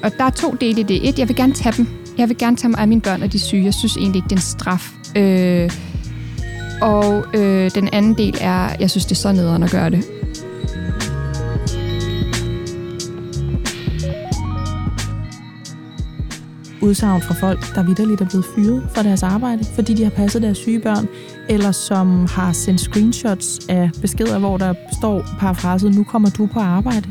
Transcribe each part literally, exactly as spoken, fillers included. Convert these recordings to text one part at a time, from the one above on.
og der er to dele i det. Et, jeg vil gerne tage dem. Jeg vil gerne tage mig af mine børn, og de er syge. Jeg synes egentlig ikke, det er en straf. Øh, og øh, den anden del er, jeg synes, det er så nederen at gøre det. Udsagn fra folk, der vitterligt er blevet fyret fra deres arbejde, fordi de har passet deres syge børn, eller som har sendt screenshots af beskeder, hvor der står parafraset, nu kommer du på arbejde.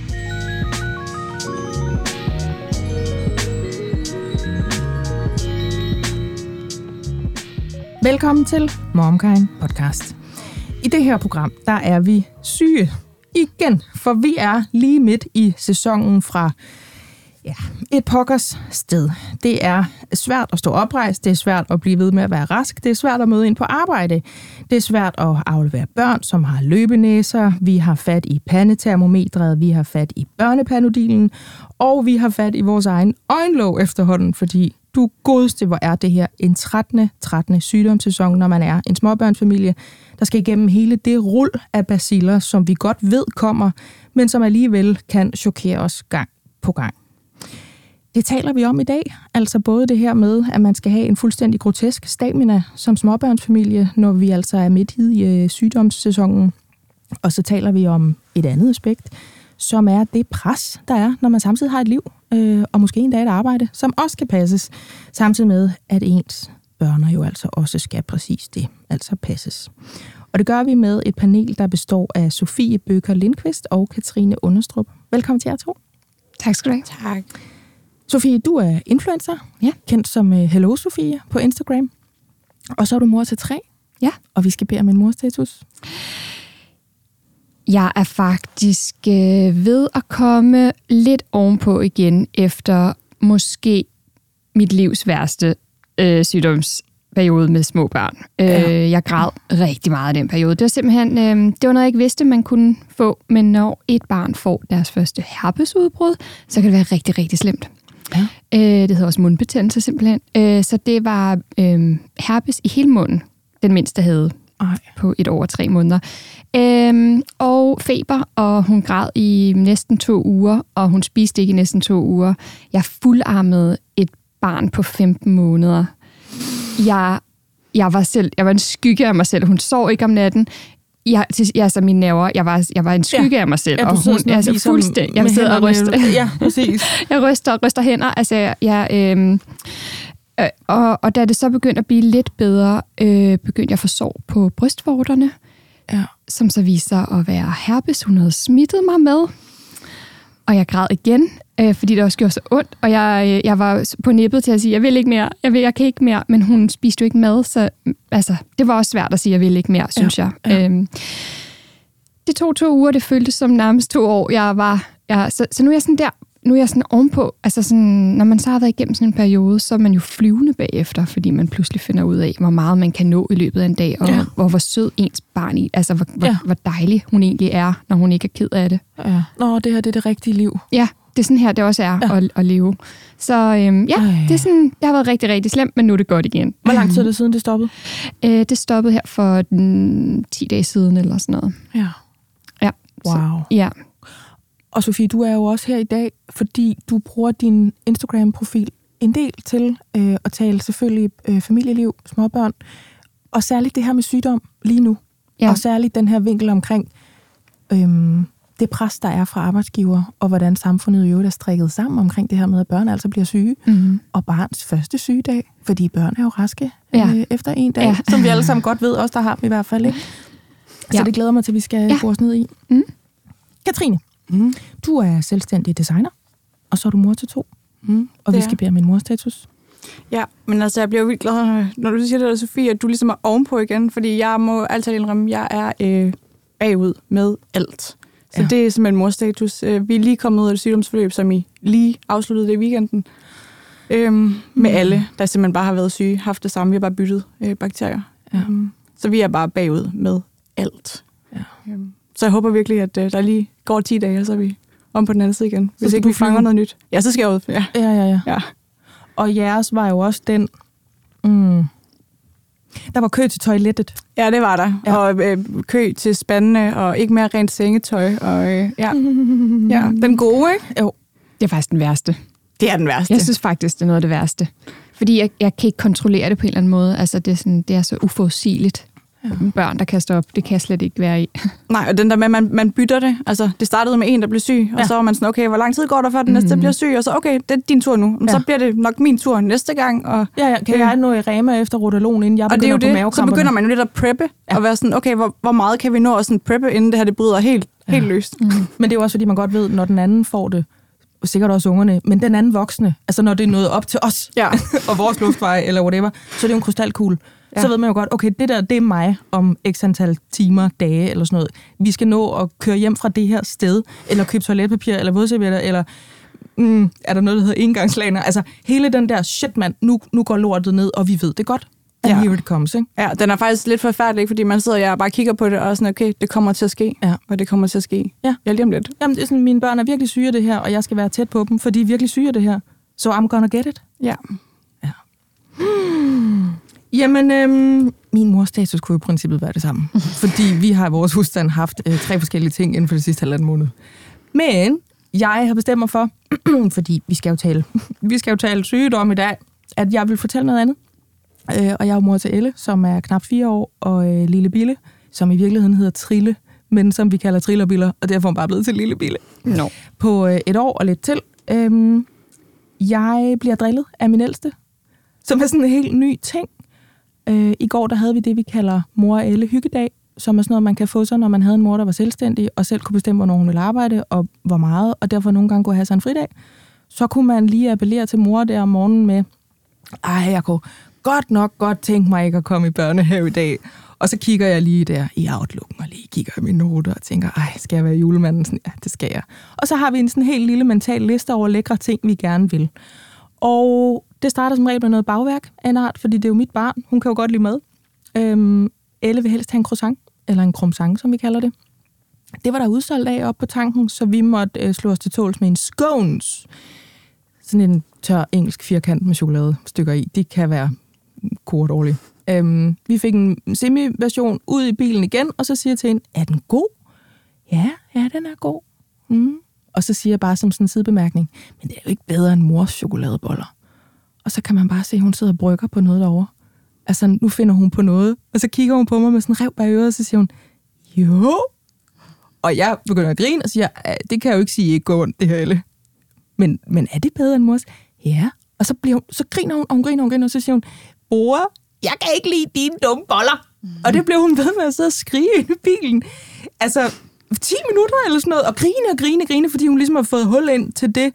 Velkommen til MomKind podcast. I det her program, der er vi syge igen, for vi er lige midt i sæsonen fra ja, et pokkers sted. Det er svært at stå oprejst, det er svært at blive ved med at være rask, det er svært at møde ind på arbejde, det er svært at aflevere børn, som har løbenæser, vi har fat i pandetermometret, vi har fat i børnepanodilen, og vi har fat i vores egen øjenlåg efterhånden, fordi du godeste, hvor er det her en trettende trettende sygdomssæson, når man er en småbørnsfamilie, der skal igennem hele det rul af baciller, som vi godt ved kommer, men som alligevel kan chokere os gang på gang. Det taler vi om i dag, altså både det her med, at man skal have en fuldstændig grotesk stamina som småbørnsfamilie, når vi altså er midt i øh, sygdomssæsonen. Og så taler vi om et andet aspekt, som er det pres, der er, når man samtidig har et liv, øh, og måske en dag et arbejde, som også skal passes, samtidig med, at ens børn jo altså også skal præcis det, altså passes. Og det gør vi med et panel, der består af Sofie Bøker Lindqvist og Katrine Understrup. Velkommen til jer to. Tak skal du have. Tak. Sofie, du er influencer, ja. Kendt som Hello Sofie på Instagram. Og så er du mor til tre. Ja. Og vi skal bede om en morstatus. Jeg er faktisk øh, ved at komme lidt ovenpå igen, efter måske mit livs værste øh, sygdomsperiode med små børn. Ja. Øh, jeg græd rigtig meget i den periode. Det var simpelthen, øh, det var noget, jeg ikke vidste, man kunne få. Men når et barn får deres første herpesudbrud, så kan det være rigtig, rigtig slemt. Ja. Øh, det hedder også mundbetændelse simpelthen. Øh, så det var øh, herpes i hele munden, den mindste havde. Ej. På et over tre måneder. Øhm, og feber, og hun græd i næsten to uger, og hun spiste ikke i næsten to uger. Jeg fuldarmede et barn på femten måneder. Jeg, jeg, var selv, jeg var en skygge af mig selv. Hun sov ikke om natten. Jeg, jeg altså mine nerver, jeg var, jeg var en skygge ja. af mig selv. Ja, og hun, altså fuldstændig. Jeg sidder og ryster. Ja, præcis. jeg ryster og ryster hænder. Altså, jeg... jeg øhm, Og, og da det så begyndte at blive lidt bedre, øh, begyndte jeg at få sår på brystvorterne, ja. Som så viste sig at være herpes. Hun havde smittet mig med, og jeg græd igen, øh, fordi det også gjorde så ondt. Og jeg, jeg var på nippet til at sige, jeg vil ikke mere, jeg, vil, jeg kan ikke mere, men hun spiste jo ikke mad, så altså, det var også svært at sige, jeg vil ikke mere, synes ja. jeg. Ja. Øhm, det tog to uger, det føltes som nærmest to år. Jeg var, jeg, så, så nu er jeg sådan der, Nu er jeg sådan ovenpå, altså sådan, når man så har været igennem sådan en periode, så er man jo flyvende bagefter, fordi man pludselig finder ud af, hvor meget man kan nå i løbet af en dag, og ja. hvor, hvor sød ens barn i, altså hvor, ja. hvor, hvor dejlig hun egentlig er, når hun ikke er ked af det. Ja. Nå, det her det er det rigtige liv. Ja, det er sådan her, det også er ja. at, at leve. Så øhm, ja, Ej. det er sådan, det har været rigtig, rigtig slemt, men nu er det godt igen. Hvor lang tid er det siden, det stoppede? Øh, det stoppede her for den, ti dage siden, eller sådan noget. Ja. Ja. Wow. Så, ja. Og Sofie, du er jo også her i dag, fordi du bruger din Instagram-profil en del til øh, at tale selvfølgelig øh, familieliv, småbørn, og særligt det her med sygdom lige nu. Ja. Og særligt den her vinkel omkring øh, det pres, der er fra arbejdsgiver, og hvordan samfundet jo er strikket sammen omkring det her med, at børn altså bliver syge, mm-hmm. og barns første sygedag, fordi børn er jo raske ja. øh, efter en dag, ja. som vi alle sammen godt ved, også der har dem i hvert fald. Ikke? Så ja. det glæder mig til, at vi skal ja. gå os ned i. Mm. Katrine. Mm. Du er selvstændig designer, og så er du mor til to. Mm. Og vi skal bede om en morstatus. Ja, men altså, jeg bliver jo vildt glad, når du siger det der, Sofie, at du ligesom er ovenpå igen, fordi jeg må altid indrømme, at jeg er øh, bagud med alt. Så ja. det er simpelthen morstatus. Vi er lige kommet ud af et sygdomsforløb, som I lige afsluttede det i weekenden. Øhm, mm. Med alle, der simpelthen bare har været syge, haft det samme. Vi har bare byttet øh, bakterier. Ja. Øhm, så vi er bare bagud med alt. Ja. Øhm. Så jeg håber virkelig, at øh, der lige går ti dage, og så er vi om på den anden side igen. Hvis ikke vi fanger noget nyt. Ja, så skal jeg ud. Ja, ja, ja. ja. ja. Og jeres var jo også den... Mm, der var kø til toilettet. Ja, det var der. Ja. Og øh, kø til spandene, og ikke mere rent sengetøj. Og, øh, ja. ja, den gode, ikke? Jo. Det er faktisk den værste. Det er den værste. Jeg synes faktisk, det er noget af det værste. Fordi jeg, jeg kan ikke kontrollere det på en eller anden måde. Altså, det er, sådan, det er så uforudsigeligt. Ja. Børn, der kaster op, det kan jeg slet ikke være i. Nej, og den der med, at man, man bytter det. Altså, det startede med en, der blev syg, og ja. så var man sådan, okay, hvor lang tid går der, før den næste mm. bliver syg? Og så, okay, det er din tur nu. Men ja. så bliver det nok min tur næste gang. Og, ja, ja, kan øh, jeg nå i Rema efter Rotalon, inden jeg begynder på mavekramperne? Og det er jo det, så begynder man jo lidt at preppe, ja. og være sådan, okay, hvor, hvor meget kan vi nå at sådan preppe, inden det her det bryder helt, ja. helt løst? Mm. Men det er jo også, fordi man godt ved, når den anden får det, og sikkert også ungerne, men den anden voksne, altså når det er nået op til os, ja. og vores luftvej, eller whatever, så er det jo en krystalkugle. Ja. Så ved man jo godt, okay, det der, det er mig om x antal timer, dage, eller sådan noget. Vi skal nå at køre hjem fra det her sted, eller købe toiletpapir, eller vådservietter, eller mm, er der noget, der hedder engangslaner? Altså, hele den der, shit mand, nu, nu går lortet ned, og vi ved det godt. And ja. here it comes, ikke? Ja, den er faktisk lidt forfærdelig, fordi man sidder og jeg bare kigger på det, og sådan, okay, det kommer til at ske, ja. og det kommer til at ske. Ja, ja lige om lidt. Jamen, det er sådan, mine børn er virkelig syge af det her, og jeg skal være tæt på dem, for de er virkelig syge af det her. So I'm gonna get it. Ja. Ja. Hmm. Jamen, øhm, min mors status kunne i princippet være det samme. Fordi vi har i vores husstand haft øh, tre forskellige ting inden for det sidste halvanden måned. Men jeg har bestemt mig for, fordi vi skal jo tale, vi skal jo tale sygdom i dag, at jeg vil fortælle noget andet. Øh, og jeg er mor til Elle, som er knap fire år, og øh, lille Bille, som i virkeligheden hedder Trille, men som vi kalder Trillerbiller, og derfor er hun bare blevet til lille Bille. No. På øh, et år og lidt til. Øh, jeg bliver drillet af min ældste, som er sådan en helt ny ting. Øh, I går der havde vi det, vi kalder mor og Elle hyggedag, som er sådan noget, man kan få sig, når man havde en mor, der var selvstændig, og selv kunne bestemme, hvornår hun ville arbejde, og hvor meget, og derfor nogle gange kunne have sig en fridag. Så kunne man lige appellere til mor der om morgenen med, ej, jeg kunne godt nok godt tænke mig ikke at komme i børnehave i dag. Og så kigger jeg lige der i Outlooken, og lige kigger i mine noter, og tænker, ej, skal jeg være julemanden? Sådan, ja, det skal jeg. Og så har vi en sådan helt lille mental liste over lækre ting, vi gerne vil. Og det starter som regel med noget bagværk af en art, fordi det er jo mit barn. Hun kan jo godt lide mad. Øhm, Elle vil helst have en croissant, eller en croissant, som vi kalder det. Det var der udsolgt af op på tanken, så vi måtte øh, slå os til tåls med en scones. Sådan en tør engelsk firkant med chokoladestykker i. De kan være kordårlige. Øhm, vi fik en semi-version ud i bilen igen, og så siger jeg til hende, er den god? Ja, ja, den er god. Mm. Og så siger jeg bare som sådan en sidebemærkning, men det er jo ikke bedre end mors chokoladeboller. Og så kan man bare se, at hun sidder og brygger på noget derovre. Altså, nu finder hun på noget, og så kigger hun på mig med sådan en rev bag øret, og så siger hun, jo. Og jeg begynder at grine og siger, det kan jeg jo ikke sige, ikke går ondt, det her, Elle. Men, men er det bedre end mors? Ja. Og så, bliver hun, så griner hun, og hun griner, og hun griner, og så siger hun, bror, jeg kan ikke lide dine dumme boller. Mm. Og det blev hun ved med at sidde og skrige i bilen. Altså, ti minutter eller sådan noget, og grine og grine og grine, fordi hun ligesom har fået hul ind til det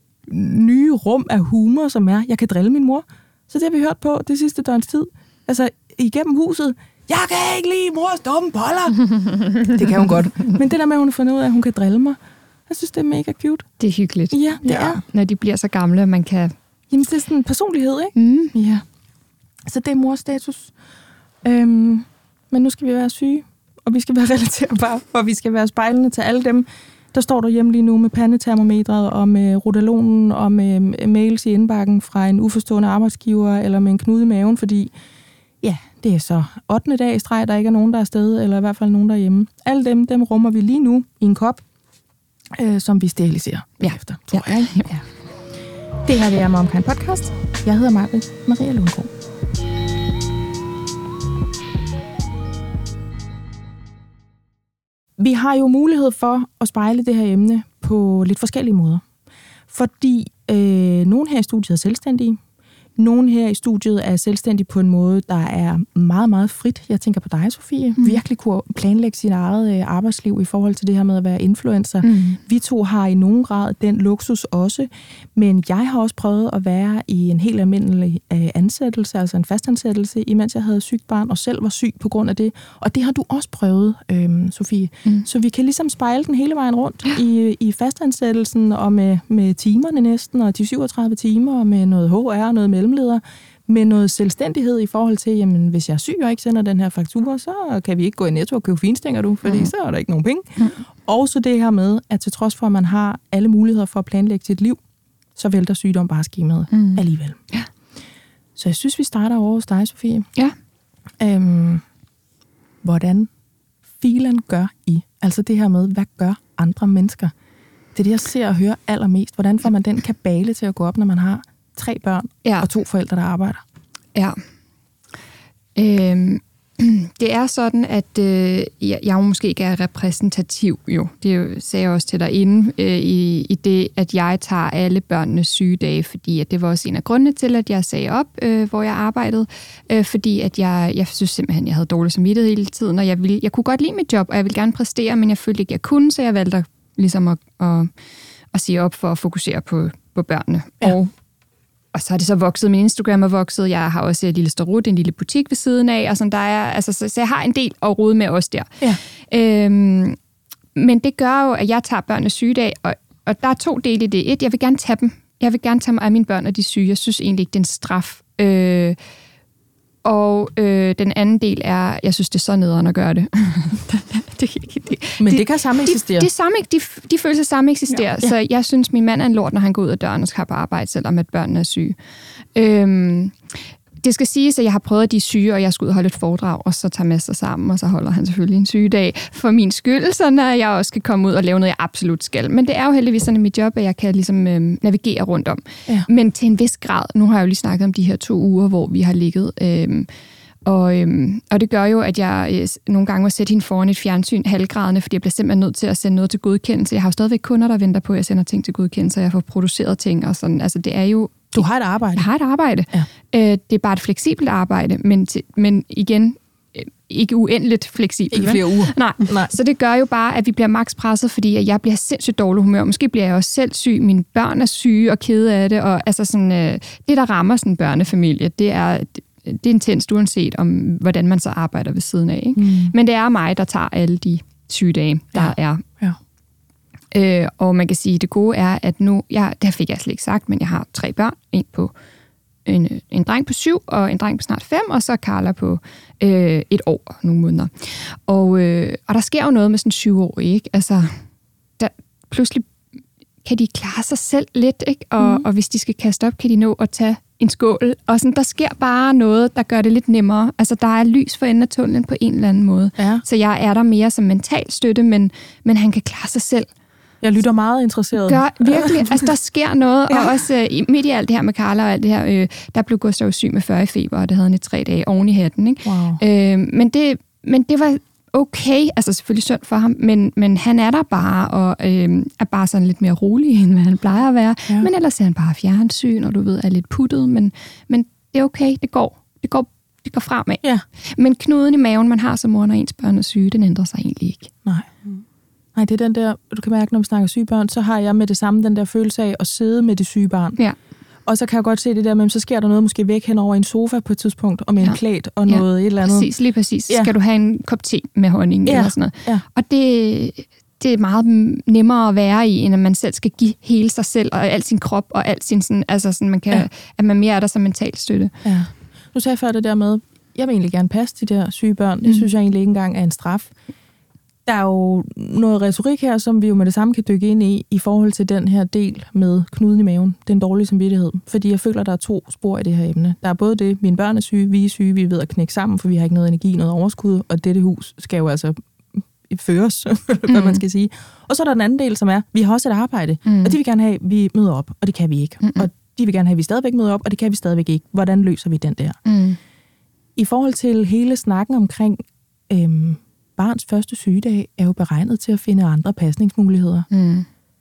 nye rum af humor, som er, jeg kan drille min mor. Så det har vi hørt på det sidste døgns tid. Altså, igennem huset, jeg kan ikke lide mors dumme boller. Det kan hun godt. Men det der med, at hun har fundet ud af, at hun kan drille mig, jeg synes, det er mega cute. Det er hyggeligt. Ja, det ja. er. Når de bliver så gamle, at man kan... Jamen, det er sådan en personlighed, ikke? Mm. Ja. Så det er mors status. Øhm, men nu skal vi være syge, og vi skal være relaterbare, og vi skal være spejlende til alle dem, der står derhjemme lige nu med pandetermometret, og med Rotalonen, og med mails i indbakken fra en uforstående arbejdsgiver, eller med en knude i maven, fordi ja, det er så ottende dag i streg, der ikke er nogen, der er afsted, eller i hvert fald nogen derhjemme. Alle dem, dem rummer vi lige nu i en kop, øh, som vi steriliserer ja. efter, tror ja. jeg. Ja. Det her det er Mom Kind Podcast. Jeg hedder Maj-Britt Maria Lundgaard. Vi har jo mulighed for at spejle det her emne på lidt forskellige måder. Fordi øh, nogen her i studiet er selvstændige. Nogen her i studiet er selvstændige på en måde, der er meget, meget frit. Jeg tænker på dig, Sofie. Mm. Virkelig kunne planlægge sit eget øh, arbejdsliv i forhold til det her med at være influencer. Mm. Vi to har i nogen grad den luksus også. Men jeg har også prøvet at være i en helt almindelig øh, ansættelse, altså en fastansættelse, imens jeg havde sygt barn og selv var syg på grund af det. Og det har du også prøvet, øh, Sofie. Mm. Så vi kan ligesom spejle den hele vejen rundt i, i fastansættelsen og med, med timerne næsten, og de syvogtredive timer, og med noget H R og noget mellemleder, med noget selvstændighed i forhold til, jamen hvis jeg er syg og ikke sender den her faktura, så kan vi ikke gå i Netto og købe finstænger, du, fordi mm. så er der ikke nogen penge. Mm. Og så det her med, at til trods for, at man har alle muligheder for at planlægge sit liv, så vælter sygdom bare skemaet mm. alligevel. Ja. Så jeg synes, vi starter over hos dig, Sofie. Ja. Øhm, hvordan filen gør I? Altså det her med, hvad gør andre mennesker Det er det, jeg ser og hører allermest. Hvordan får man den kabale til at gå op, når man har tre børn ja. og to forældre, der arbejder? Ja. Øhm, det er sådan, at øh, jeg, jeg måske ikke er repræsentativ, jo. Det sagde jeg også til dig inden, øh, i, i det, at jeg tager alle børnenes sygedage, fordi at det var også en af grundene til, at jeg sagde op, øh, hvor jeg arbejdede, øh, fordi at jeg, jeg synes simpelthen, jeg havde dårlig samvittighed hele tiden, og jeg, ville, jeg kunne godt lide mit job, og jeg ville gerne præstere, men jeg følte ikke, jeg kunne, så jeg valgte ligesom at, at, at sige op for at fokusere på, på børnene. Ja. Og Og så har det så vokset, min Instagram er vokset, jeg har også et lille Starut, en lille butik ved siden af, og sådan, der er, altså, så, så jeg har en del at rode med også der. Ja. Øhm, men det gør jo, at jeg tager børnenes sygedag, og, og der er to dele i det. Et, jeg vil gerne tage dem. Jeg vil gerne tage mig af mine børn, og de er syge. Jeg synes egentlig ikke, det er en straf. Øh, og øh, den anden del er, jeg synes, det er så nederen at gøre det. det, det, det Men det, det kan samme eksistere. De, de, samme, de, de følelser samme eksisterer. Ja, ja. Så jeg synes, min mand er en lort, når han går ud af døren og skal på arbejde, selvom at børnene er syge. Øhm, det skal siges, at jeg har prøvet, at de er syge, og jeg skal ud og holde et foredrag, og så tager med sig sammen, og så holder han selvfølgelig en sygedag for min skyld, så jeg også skal komme ud og lave noget, jeg absolut skal. Men det er jo heldigvis sådan i mit job, at jeg kan ligesom øhm, navigere rundt om. Ja. Men til en vis grad, nu har jeg jo lige snakket om de her to uger, hvor vi har ligget, øhm, Og, øhm, og det gør jo, at jeg øh, nogle gange må sætte hende foran et fjernsyn halvgradende, fordi jeg bliver simpelthen nødt til at sende noget til godkendelse. Jeg har jo stadigvæk kunder, der venter på, at jeg sender ting til godkendelse, og jeg får produceret ting og sådan. Altså, det er jo... Du har et arbejde. Jeg har et arbejde. Ja. Øh, det er bare et fleksibelt arbejde, men, til, men igen, øh, ikke uendeligt fleksibelt. Ikke flere uger. Nej. Nej. Så det gør jo bare, at vi bliver maks presset, fordi at jeg bliver sindssygt dårlig humør. Måske bliver jeg også selv syg. Mine børn er syge og kede af det. Og altså sådan, øh, det, der rammer sådan en børnefamilie, det er... Det er intenst, uanset om, hvordan man så arbejder ved siden af. Ikke? Mm. Men det er mig, der tager alle de sygedage, der ja. er. Ja. Øh, og man kan sige, at det gode er, at nu, jeg, det fik jeg slet ikke sagt, men jeg har tre børn. En, på, en, en dreng på syv, og en dreng på snart fem, og så Carla på øh, et år og nogle måneder. Og, øh, og der sker jo noget med sådan syv år, ikke? Altså, der, pludselig kan de klare sig selv lidt, ikke? Og, mm. og hvis de skal kaste op, kan de nå at tage en skål, og sådan, der sker bare noget, der gør det lidt nemmere. Altså, der er lys for enden af tunnelen på en eller anden måde. Ja. Så jeg er der mere som mental støtte, men, men han kan klare sig selv. Jeg lytter meget interesseret. Gør virkelig. Altså, der sker noget, ja. Og også øh, midt i alt det her med Carla og alt det her, øh, der blev Gustav syg med fyrre i feber, og det havde han i tre dage oven i hatten, ikke? Wow. Øh, men, det, men det var okay, altså selvfølgelig synd for ham, men, men han er der bare, og øh, er bare sådan lidt mere rolig, end hvad han plejer at være. Ja. Men ellers er han bare fjernsyn, og du ved, er lidt puttet, men, men det er okay, det går. Det går, det går fremad. Ja. Men knuden i maven, man har som mor, når ens børn er syge, den ændrer sig egentlig ikke. Nej. Mm. Nej, det er den der, du kan mærke, når vi snakker syge børn, så har jeg med det samme den der følelse af at sidde med det syge barn. Ja. Og så kan jeg godt se det der, men så sker der noget måske væk hen over en sofa på et tidspunkt, og med ja. en klædt og noget ja. et eller andet. Præcis, lige præcis. Ja. Skal du have en kop te med honning ja. eller sådan noget. Ja. Og det, det er meget nemmere at være i, end at man selv skal give hele sig selv, og al sin krop, og al sin sådan, altså sådan, man kan, ja. at man mere er der som mental støtte. Ja. Nu sagde jeg før det der med, jeg vil egentlig gerne passe de der syge børn. Det mm. synes jeg egentlig ikke engang er en straf. Der er jo noget retorik her, som vi jo med det samme kan dykke ind i, i forhold til den her del med knuden i maven, den dårlige samvittighed. Fordi jeg føler, der er to spor i det her emne. Der er både det, mine børn er syge, vi er syge, vi er ved at knække sammen, for vi har ikke noget energi, noget overskud, og dette hus skal jo altså føres, hvad man skal sige. Og så er der den anden del, som er, vi har også et arbejde, mm. og de vil gerne have, at vi møder op, og det kan vi ikke. Mm-mm. Og de vil gerne have, at vi stadigvæk møder op, og det kan vi stadigvæk ikke. Hvordan løser vi den der? Mm. I forhold til hele snakken omkring øhm, barns første sygedag er jo beregnet til at finde andre pasningsmuligheder. Mm.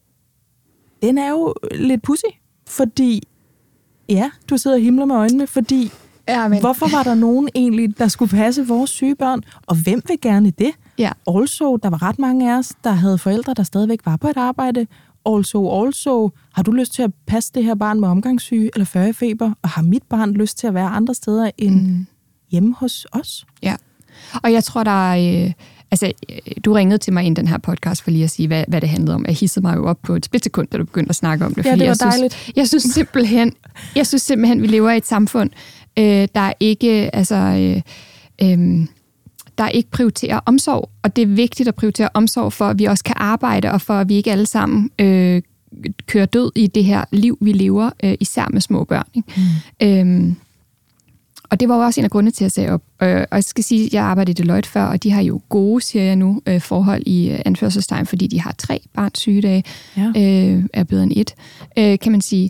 Den er jo lidt pudsig, fordi, ja, du sidder og himler med øjnene, fordi ja, men... hvorfor var der nogen egentlig, der skulle passe vores syge børn, og hvem vil gerne det? Ja. Also, der var ret mange af os, der havde forældre, der stadigvæk var på et arbejde. Also, also, har du lyst til at passe det her barn med omgangssyge eller fyrre i feber, og har mit barn lyst til at være andre steder end mm. hjemme hos os? Ja, og jeg tror, der er... Øh, altså, du ringede til mig ind den her podcast for lige at sige, hvad, hvad det handlede om. Jeg hissede mig jo op på et splitsekund, da du begyndte at snakke om det. Ja, det var jeg dejligt. Synes, jeg synes simpelthen, jeg synes simpelthen, vi lever i et samfund, øh, der ikke, altså, øh, øh, der ikke prioriterer omsorg. Og det er vigtigt at prioritere omsorg, for at vi også kan arbejde, og for at vi ikke alle sammen øh, kører død i det her liv, vi lever, øh, især med små børn. Ikke? Mm. Øh, og det var jo også en af grundene til at sige op. Øh, og jeg skal sige, at jeg arbejdede i Deloitte før, og de har jo gode, siger jeg nu, øh, forhold i øh, anførselstegn, fordi de har tre barns sygedage, ja. øh, er bedre end et, øh, kan man sige.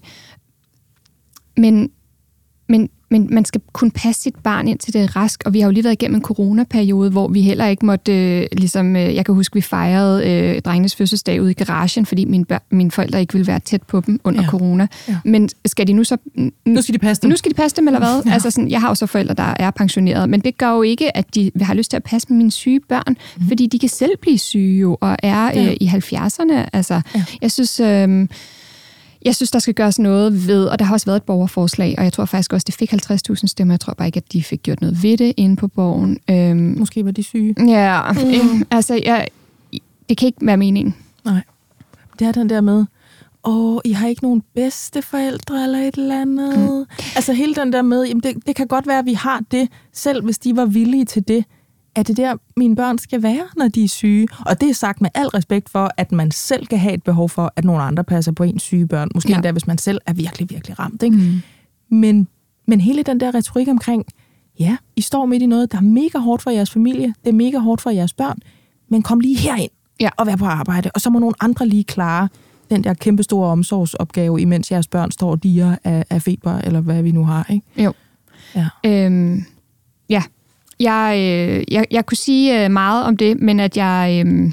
Men, men, men man skal kunne passe sit barn ind til det er rask, og vi har jo lige været igennem en coronaperiode, hvor vi heller ikke måtte, øh, ligesom, øh, jeg kan huske, vi fejrede øh, drengenes fødselsdag ude i garagen, fordi mine, bør- mine forældre ikke ville være tæt på dem under ja. corona. Ja. Men skal de nu så... Nu skal de passe dem. Nu skal de passe dem, eller hvad? Ja. Altså sådan, jeg har jo så forældre, der er pensioneret, men det gør jo ikke, at de har lyst til at passe med mine syge børn, mm. fordi de kan selv blive syge jo, og er øh, ja. i halvfjerdserne. Altså, ja. jeg synes... Øh, Jeg synes, der skal gøres noget ved, og der har også været et borgerforslag, og jeg tror faktisk også, det fik halvtreds tusind stemmer. Jeg tror bare ikke, at de fik gjort noget ved det inde på borgen. Øhm, Måske var de syge. Ja, mm. øhm, altså, jeg, det kan ikke være meningen. Nej. Det er den der med, åh, I har ikke nogen bedsteforældre eller et eller andet. Mm. Altså hele den der med, jamen det, det kan godt være, at vi har det, selv hvis de var villige til det. Er det der, mine børn skal være, når de er syge? Og det er sagt med al respekt for, at man selv kan have et behov for, at nogle andre passer på ens syge børn. Måske ja. endda, hvis man selv er virkelig, virkelig ramt. Ikke? Mm. Men, men hele den der retorik omkring, ja, I står midt i noget, der er mega hårdt for jeres familie, det er mega hårdt for jeres børn, men kom lige herind ja. og vær på arbejde, og så må nogle andre lige klare den der kæmpestore omsorgsopgave, imens jeres børn står og diger af, af feber, eller hvad vi nu har. Ikke? Jo. Ja. Øhm, ja. Jeg, øh, jeg, jeg kunne sige meget om det, men at jeg, øh,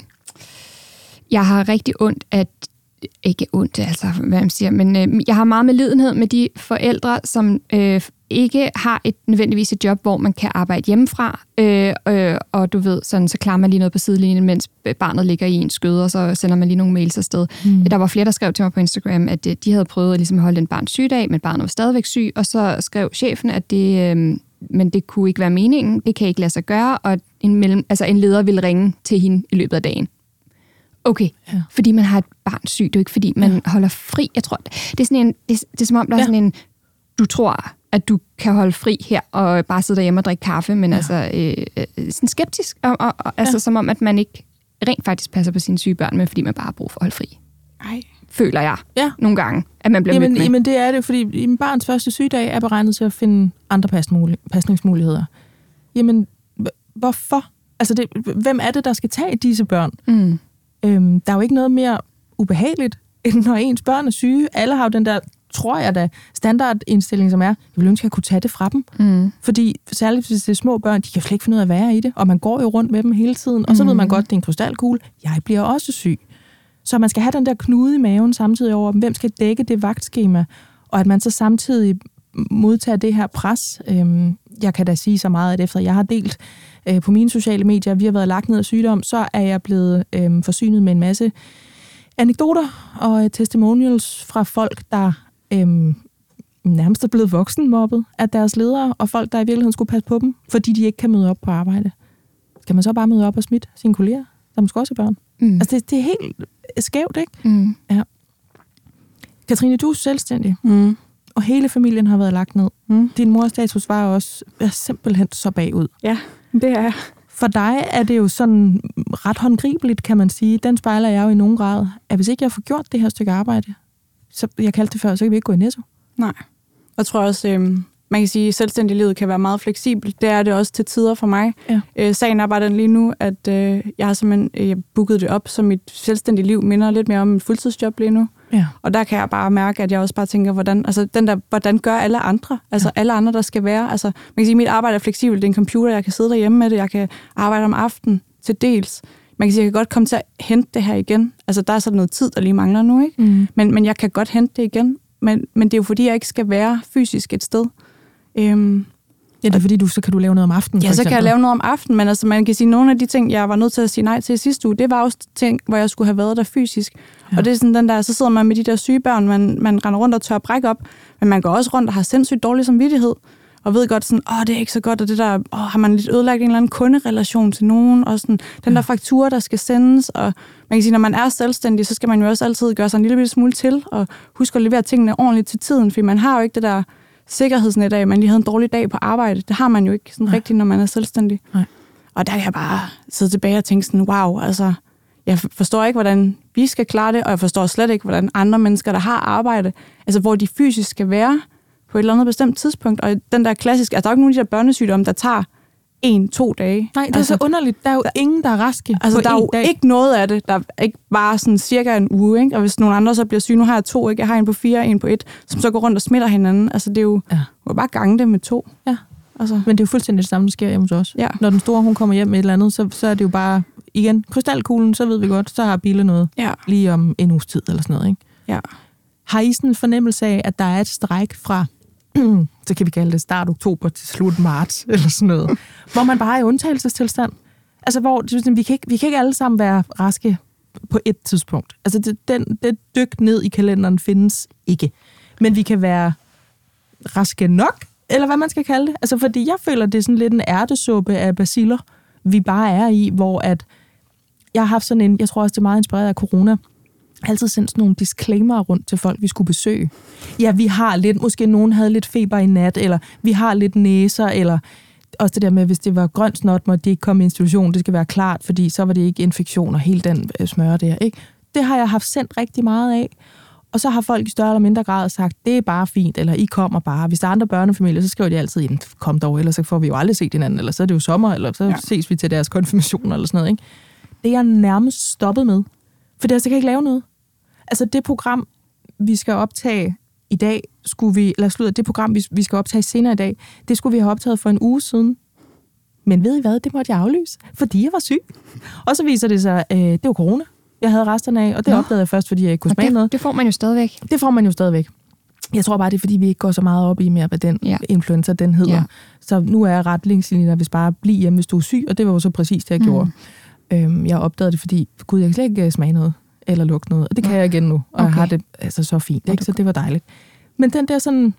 jeg har rigtig ondt, at ikke ondt, altså hvad man siger, men øh, jeg har meget medlidenhed med de forældre, som øh, ikke har et nødvendigvis et job, hvor man kan arbejde hjemmefra, øh, øh, og du ved, sådan, så klarer man lige noget på sidelinjen, mens barnet ligger i en skød, og så sender man lige nogle mails afsted. Mm. Der var flere, der skrev til mig på Instagram, at de havde prøvet at ligesom holde en barns sygedag, men barnet var stadigvæk syg, og så skrev chefen, at det... Øh, men det kunne ikke være meningen, det kan ikke lade sig gøre, og en, mellem, altså en leder vil ringe til hende i løbet af dagen. Okay, ja. Fordi man har et barn syg, det er jo ikke fordi, man ja. holder fri. Jeg tror, det er, sådan en, det, det er som om, der ja. er sådan en, du tror, at du kan holde fri her, og bare sidde derhjemme og drikke kaffe, men ja. altså øh, sådan skeptisk, og, og, og, altså ja. som om, at man ikke rent faktisk passer på sine syge børn, men fordi man bare har brug for at holde fri. Ej. Føler jeg ja. nogle gange, at man bliver jamen, mødt med. Jamen det er det, fordi en barns første sygedag er beregnet til at finde andre pasningsmuligheder. Jamen, hvorfor? Altså, det, hvem er det, der skal tage disse børn? Mm. Øhm, der er jo ikke noget mere ubehageligt, end når ens børn er syge. Alle har jo den der, tror jeg da, standardindstilling, som er, jeg vil ønske, at jeg kunne tage det fra dem. Mm. Fordi særligt hvis det er små børn, de kan slet ikke finde ud af at være i det, og man går jo rundt med dem hele tiden, og så mm. ved man godt, det er en krystalkugle. Jeg bliver også syg. Så man skal have den der knude i maven samtidig over, hvem skal dække det vagtskema, og at man så samtidig modtager det her pres. Øhm, jeg kan da sige så meget, at efter jeg har delt øh, på mine sociale medier, vi har været lagt ned af sygdom, så er jeg blevet øh, forsynet med en masse anekdoter og testimonials fra folk, der øh, nærmest er blevet voksenmobbet af deres ledere, og folk, der i virkeligheden skulle passe på dem, fordi de ikke kan møde op på arbejde. Skal man så bare møde op og smitte sine kolleger, der måske også er børn? Mm. Altså, det, det er helt skævt, ikke? Mm. Ja. Katrine, du er selvstændig, mm. og hele familien har været lagt ned. Mm. Din mors status var også simpelthen så bagud. Ja, det er. For dig er det jo sådan ret håndgribeligt, kan man sige. Den spejler jeg jo i nogen grad. At hvis ikke jeg får gjort det her stykke arbejde, så jeg kaldte det før, så kan vi ikke gå i Netto. Nej. Jeg tror også, øh, man kan sige, at selvstændig livet kan være meget fleksibelt. Det er det også til tider for mig. Ja. Øh, sagen er bare den lige nu, at øh, jeg har simpelthen øh, booket det op, så mit selvstændige liv minder lidt mere om et fuldtidsjob lige nu. Ja. Og der kan jeg bare mærke, at jeg også bare tænker, hvordan, altså, den der, hvordan gør alle andre? Altså ja. alle andre, der skal være. Altså, man kan sige, at mit arbejde er fleksibelt. Det er en computer, jeg kan sidde derhjemme med det. Jeg kan arbejde om aftenen til dels. Man kan sige, at jeg kan godt komme til at hente det her igen. Altså, der er sådan noget tid, der lige mangler nu, ikke? Mm. Men, men jeg kan godt hente det igen. Men, men det er jo fordi, jeg ikke skal være fysisk et sted. Øhm, ja, det er fordi, du, så kan du lave noget om aftenen. Ja, så kan jeg lave noget om aftenen, men altså, man kan sige, at nogle af de ting, jeg var nødt til at sige nej til sidste uge, det var også ting, hvor jeg skulle have været der fysisk. Ja. Og det er sådan den der, så sidder man med de der syge børn, man, man render rundt og tør brække op, men man går også rundt og har sindssygt dårlig samvittighed, og ved godt sådan, åh, det er ikke så godt, og det der, åh, har man lidt ødelagt en eller anden kunderelation til nogen, og sådan, den ja. der faktura, der skal sendes, og man kan sige, når man er selvstændig, så skal man jo også altid gøre sig en lille smule til, og huske at levere tingene ordentligt til tiden, fordi man har jo ikke det der sikkerhedsnet af, at man lige havde en dårlig dag på arbejde. Det har man jo ikke sådan rigtigt, når man er selvstændig. Nej. Og der kan jeg bare sidde tilbage og tænke sådan, wow, altså, jeg forstår ikke, hvordan vi skal klare det, og jeg forstår slet ikke, hvordan andre mennesker, der har arbejde, altså hvor de fysisk skal være på et eller andet bestemt tidspunkt. Og den der klassiske, altså der er jo ikke nogen af de der børnesygdomme, der tager en, to dage. Nej, det er altså, så underligt. Der er jo der, ingen, der er raske altså, på der er jo dag. ikke noget af det, der er ikke bare sådan cirka en uge, ikke? Og hvis nogle andre så bliver syge, nu har jeg to, ikke? Jeg har en på fire, en på et, som så går rundt og smitter hinanden. Altså det er jo, ja. jo bare gange det med to. Ja. Altså. Men det er jo fuldstændig det samme, der sker hjemme hos os. Ja. Når den store, hun kommer hjem med et eller andet, så, så er det jo bare, igen, krystalkuglen, så ved vi godt, så har Bille noget ja. lige om en uges tid eller sådan noget, ikke? Ja. Har I sådan en fornemmelse af, at der er et stræk fra, så kan vi kalde det start oktober til slut marts, eller sådan noget, hvor man bare er i undtagelsestilstand? Altså, hvor vi kan, ikke, vi kan ikke alle sammen være raske på et tidspunkt. Altså, det, den, det dyk ned i kalenderen findes ikke. Men vi kan være raske nok, eller hvad man skal kalde det. Altså, fordi jeg føler, det er sådan lidt en ærtesuppe af baciller, vi bare er i, hvor at jeg har haft sådan en, jeg tror også, det er meget inspireret af corona, altid sendt sådan nogle disclaimer rundt til folk, vi skulle besøge. Ja, vi har lidt, måske nogen havde lidt feber i nat, eller vi har lidt næser, eller også det der med, hvis det var grønt snot, måtte det ikke komme i institution, det skal være klart, fordi så var det ikke infektion og hele den smøre der, ikke? Det har jeg haft sendt rigtig meget af. Og så har folk i større eller mindre grad sagt, det er bare fint, eller I kommer bare. Hvis der er andre børnefamilier, så skriver de altid ind, kom dog, ellers så får vi jo aldrig set hinanden, eller så er det jo sommer, eller så ja. ses vi til deres konfirmation, eller sådan noget, ikke? Det er jeg nærmest stoppet med, for det, altså, jeg kan ikke lave noget. Altså det program, vi skal optage i dag, skulle vi, eller slutte, det program, vi skal optage senere i dag, det skulle vi have optaget for en uge siden. Men ved I hvad, det måtte jeg aflyse, fordi jeg var syg. Og så viser det sig, øh, det var corona, jeg havde resterne af, og det Nå. opdagede jeg først, fordi jeg ikke kunne smage det, noget. Det får man jo stadigvæk. Det får man jo stadigvæk. Jeg tror bare, det er, fordi vi ikke går så meget op i mere, hvad den ja. influenza, den hedder. Ja. Så nu er retningslinjer, hvis bare blive hjemme, hvis du er syg, og det var jo så præcis det, jeg mm. gjorde. Øhm, jeg opdagede det, fordi gud, jeg kan slet ikke smage noget, eller lugte noget, og det kan ja. jeg igen nu, og okay. jeg har det altså så fint, ikke? Så det var dejligt. Men den der sådan,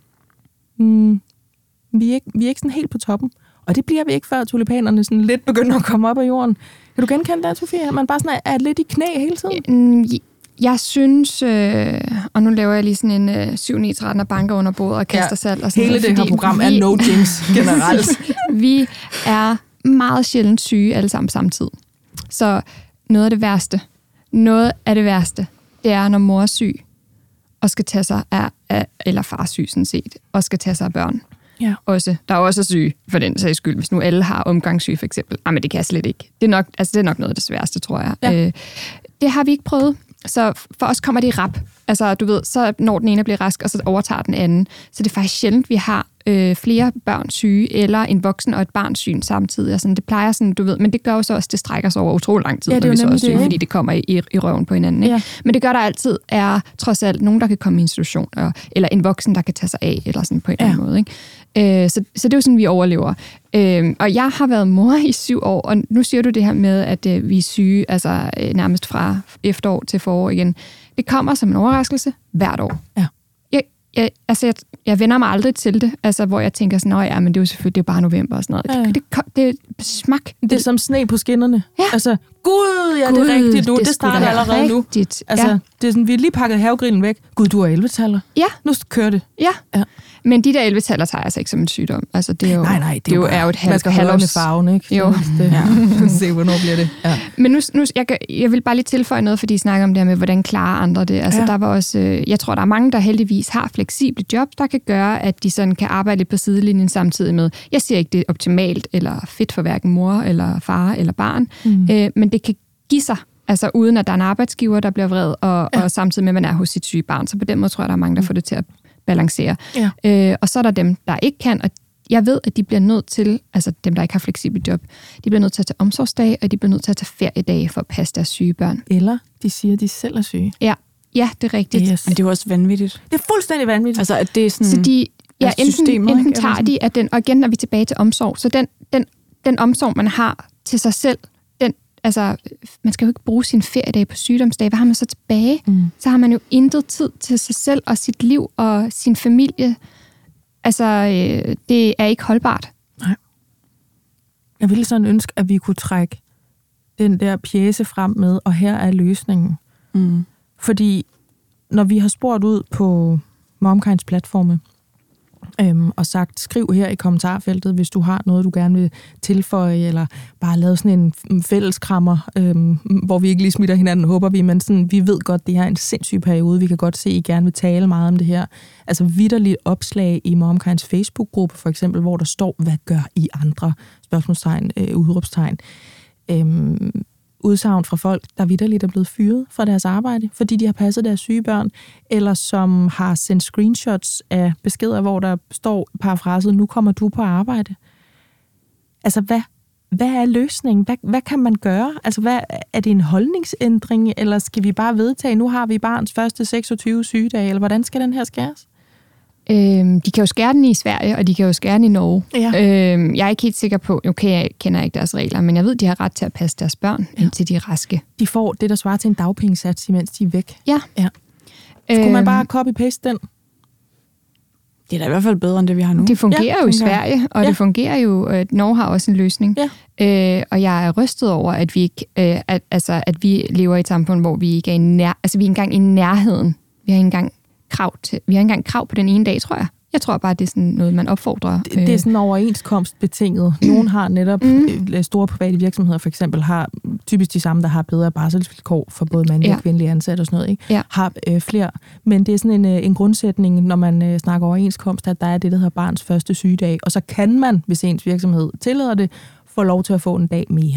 mm, vi, er ikke, vi er ikke sådan helt på toppen, og det bliver vi ikke, før tulipanerne sådan lidt begynder at komme op af jorden. Kan du genkende det, Sofie? Man bare sådan er, er lidt i knæ hele tiden? Jeg synes, øh, og nu laver jeg lige sådan en øh, syv ni tretten og banker under bordet og kaster ja. salg. Og sådan hele noget, det her program vi, er no jinx generelt. Vi er meget sjældent syge alle sammen samtidig. Så noget af det værste, noget af det værste, det er, når mor er syg, og skal tage sig af, af eller far syg sådan set, og skal tage sig af børn. Ja. Også, der er også syge, for den sags skyld. Hvis nu alle har omgangssyge, for eksempel. Ah, men det kan jeg slet ikke. Det er nok, altså, det er nok noget af det sværeste, tror jeg. Ja. Øh, det har vi ikke prøvet. Så for os kommer det i rap. Altså, du ved, så når den ene bliver rask, og så overtager den anden. Så det er faktisk sjældent, vi har øh, flere børn syge, eller en voksen og et barn syg samtidig. Altså, det plejer sådan, du ved, men det gør jo så også, det strækker sig over utrolig lang tid, ja, når vi så er syge, fordi det kommer i, i røven på hinanden. Ikke? Ja. Men det gør der altid, er trods alt nogen, der kan komme i institution, og, eller en voksen, der kan tage sig af, eller sådan på en ja. anden måde. Ikke? Øh, så, så det er jo sådan, vi overlever. Øh, og jeg har været mor i syv år, og nu siger du det her med, at øh, vi er syge, altså øh, nærmest fra efterår til forår igen. Det kommer som en overraskelse hvert år. Ja. Jeg, jeg, altså, jeg, jeg vender mig aldrig til det, altså, hvor jeg tænker sådan, ja, men det er jo selvfølgelig det er bare november og sådan noget. Ja. Det, det, det, det smag. Det er som sne på skinnerne. Ja. Altså, gud, ja, gud, det er rigtigt nu. Det, det starter allerede rigtigt. nu. Altså, ja. Det er sådan, vi har lige pakket havegrillen væk. Gud, du har elleve-taller. Ja. Nu kører det. Ja. ja. Men de der elleve-taller tager jeg altså ikke som en sygdom. Altså, det er jo, nej, nej, det, det er jo, er jo et halvt. Man skal holde med farven, ikke? Jo. Det, ja. Se, hvornår bliver det. Ja. Men nu, nu jeg, jeg vil bare lige tilføje noget, fordi I snakker om det her med, hvordan klarer andre det. Altså, ja. der var også, jeg tror, der er mange, der heldigvis har fleksible job, der kan gøre, at de sådan kan arbejde lidt på sidelinjen samtidig med. Jeg siger ikke, det er optimalt eller fedt for hverken mor eller far eller barn, mm. øh, men det kan give sig. Altså uden at der er en arbejdsgiver, der bliver vred, og, ja. og samtidig med, at man er hos sit syge barn. Så på den måde tror jeg, der er mange, der får det til at balancere. Ja. Øh, og så er der dem, der ikke kan, og jeg ved, at de bliver nødt til, altså dem, der ikke har fleksibelt job, de bliver nødt til at tage omsorgsdage, og de bliver nødt til at tage feriedage for at passe deres syge børn. Eller de siger, at de selv er syge. Ja, ja det er rigtigt. Yes. Men det er jo også vanvittigt. Det er fuldstændig vanvittigt. Altså, at det er sådan... Så de, ja, enten, systemet, enten tager de, at den, og igen er vi tilbage til omsorg, så den, den, den omsorg, man har til sig selv, altså, man skal jo ikke bruge sin feriedag på sygdomsdag. Hvad har man så tilbage? Mm. Så har man jo intet tid til sig selv og sit liv og sin familie. Altså, øh, det er ikke holdbart. Nej. Jeg ville sådan ønske, at vi kunne trække den der pjece frem med, og her er løsningen. Mm. Fordi når vi har spurgt ud på MomKinds platforme, Øhm, og sagt, skriv her i kommentarfeltet, hvis du har noget, du gerne vil tilføje, eller bare lave sådan en fælleskrammer, øhm, hvor vi ikke lige smitter hinanden, håber vi, men sådan, vi ved godt, det her er en sindssyg periode. Vi kan godt se, at I gerne vil tale meget om det her. Altså vitterligt opslag i MomKinds Facebook-gruppe, for eksempel, hvor der står, hvad gør I andre? Spørgsmålstegn, øh, udråbstegn. Øhm, udsagn fra folk, der vitterligt er blevet fyret fra deres arbejde, fordi de har passet deres syge børn, eller som har sendt screenshots af beskeder, hvor der står parafraset, nu kommer du på arbejde. Altså, hvad, hvad er løsningen? Hvad, hvad kan man gøre? Altså, hvad, er det en holdningsændring, eller skal vi bare vedtage, nu har vi barns første seksogtyve sygedage, eller hvordan skal den her skæres? Øhm, de kan jo skære den i Sverige, og de kan jo skære den i Norge. Ja. Øhm, jeg er ikke helt sikker på, okay, jeg kender ikke deres regler, men jeg ved, de har ret til at passe deres børn, ja. indtil de er raske. De får det, der svarer til en dagpengesats, imens de er væk. Ja. ja. Skulle man bare copy-paste den? Det er da i hvert fald bedre, end det vi har nu. Det fungerer ja, jo i Sverige, og ja. det fungerer jo, at Norge har også en løsning. Ja. Øh, og jeg er rystet over, at vi ikke, øh, at, altså, at vi lever i et samfund, hvor vi ikke er i nær, altså vi er engang i nærheden. Vi har ikke engang krav til, vi har ikke engang krav på den ene dag, tror jeg. Jeg tror bare, det er sådan noget, man opfordrer. Det, det er sådan overenskomstbetinget. Nogle har netop, mm. store private virksomheder for eksempel, har typisk de samme, der har bedre barselsvilkår for både mandlige ja. og kvindelige ansatte og sådan noget, ikke? Ja. Har øh, flere. Men det er sådan en, en grundsætning, når man øh, snakker overenskomst, at der er det, der hedder barns første sygedag. Og så kan man, hvis ens virksomhed tillader det, få lov til at få en dag mere.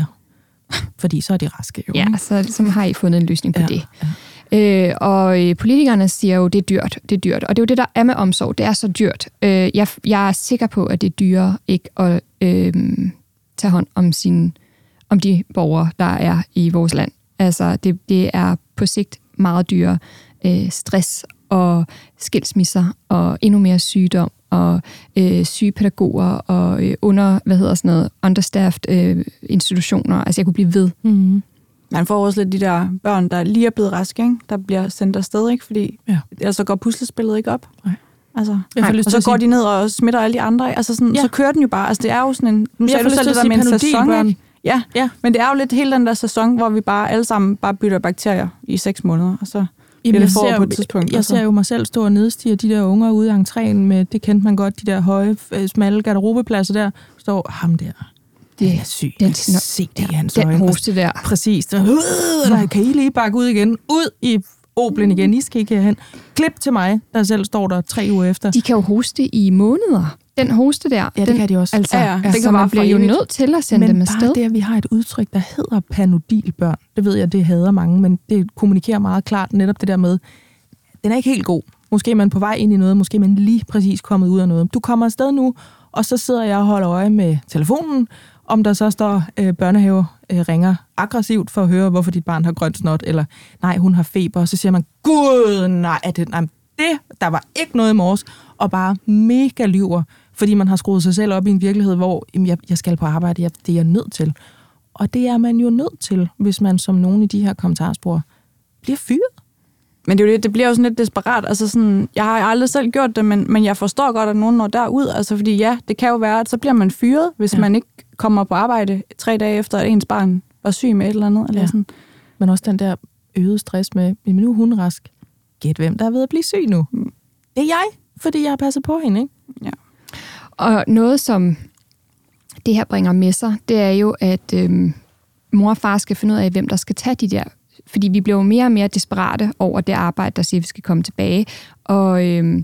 Fordi så er de raske jo. Ja, så, så har I fundet en løsning på ja. det. Ja. Øh, og politikerne siger jo, det er dyrt, det er dyrt. Og det er jo det, der er med omsorg. Det er så dyrt. Øh, jeg, jeg er sikker på, at det er dyrere ikke at øh, tage hånd om, sin, om de borgere, der er i vores land. Altså, det, det er på sigt meget dyrere. Øh, stress og skilsmisser og endnu mere sygdom og øh, syge pædagoger og øh, under, hvad hedder sådan noget, understaffed øh, institutioner. Altså, jeg kunne blive ved. Mm-hmm. Man får også lidt de der børn, der lige er blevet raske, ikke? Der bliver sendt afsted, ikke? Fordi ja. ellers så går puslespillet ikke op. Nej. Altså, nej. Og så går de ned og smitter alle de andre. Altså sådan, ja. Så kører den jo bare. Altså det er jo sådan en... Nu sagde du selv det der med en sæson, ikke? Ja. ja, men det er jo lidt hele den der sæson, hvor vi bare alle sammen bare bytter bakterier i seks måneder, og så bliver det for på et tidspunkt. Jeg ser jo mig selv stå og nedstige de der unger ude i entréen med, det kendte man godt, de der høje, smalle garderobepladser der, står ham der. Det er sygt. Den, se det i hans den øjne. hoste der. Præcis. Der, øh, der kan I lige bakke ud igen. Ud i Oblen igen. I skal ikke herhen. Klip til mig, der selv står der tre uger efter. De kan jo hoste i måneder. Den hoste der. Ja, det den, kan de også. Altså, ja, ja. Det så man bliver jo nødt til at sende men dem afsted. Men bare det, at vi har et udtryk, der hedder panodilbørn. Det ved jeg, det hader mange, men det kommunikerer meget klart netop det der med, den er ikke helt god. Måske er man på vej ind i noget, måske er man lige præcis kommet ud af noget. Du kommer afsted nu, og så sidder jeg og holder øje med telefonen, om der så står øh, børnehave øh, ringer aggressivt for at høre, hvorfor dit barn har grønt snot, eller nej, hun har feber, og så siger man, gud, nej, er det, nej, det, der var ikke noget i morges, og bare mega lyver, fordi man har skruet sig selv op i en virkelighed, hvor jamen, jeg, jeg skal på arbejde, jeg, det er jeg nødt til. Og det er man jo nødt til, hvis man som nogen i de her kommentarspor bliver fyret. Men det, er jo det, det bliver jo sådan lidt desperat. Altså sådan, jeg har aldrig selv gjort det, men, men jeg forstår godt, at nogen når derud. Altså fordi ja, det kan jo være, at så bliver man fyret, hvis ja. man ikke kommer på arbejde tre dage efter, at ens barn var syg med et eller andet. Eller ja. sådan. Men også den der øgede stress med, men nu er hun rask. Gæt hvem, der er ved at blive syg nu. Mm. Det er jeg, fordi jeg har passet på hende, ikke? Ja. Og noget, som det her bringer med sig, det er jo, at øhm, mor og far skal finde ud af, hvem der skal tage de der. Fordi vi bliver jo mere og mere desperate over det arbejde, der siger, at vi skal komme tilbage. Og, øhm,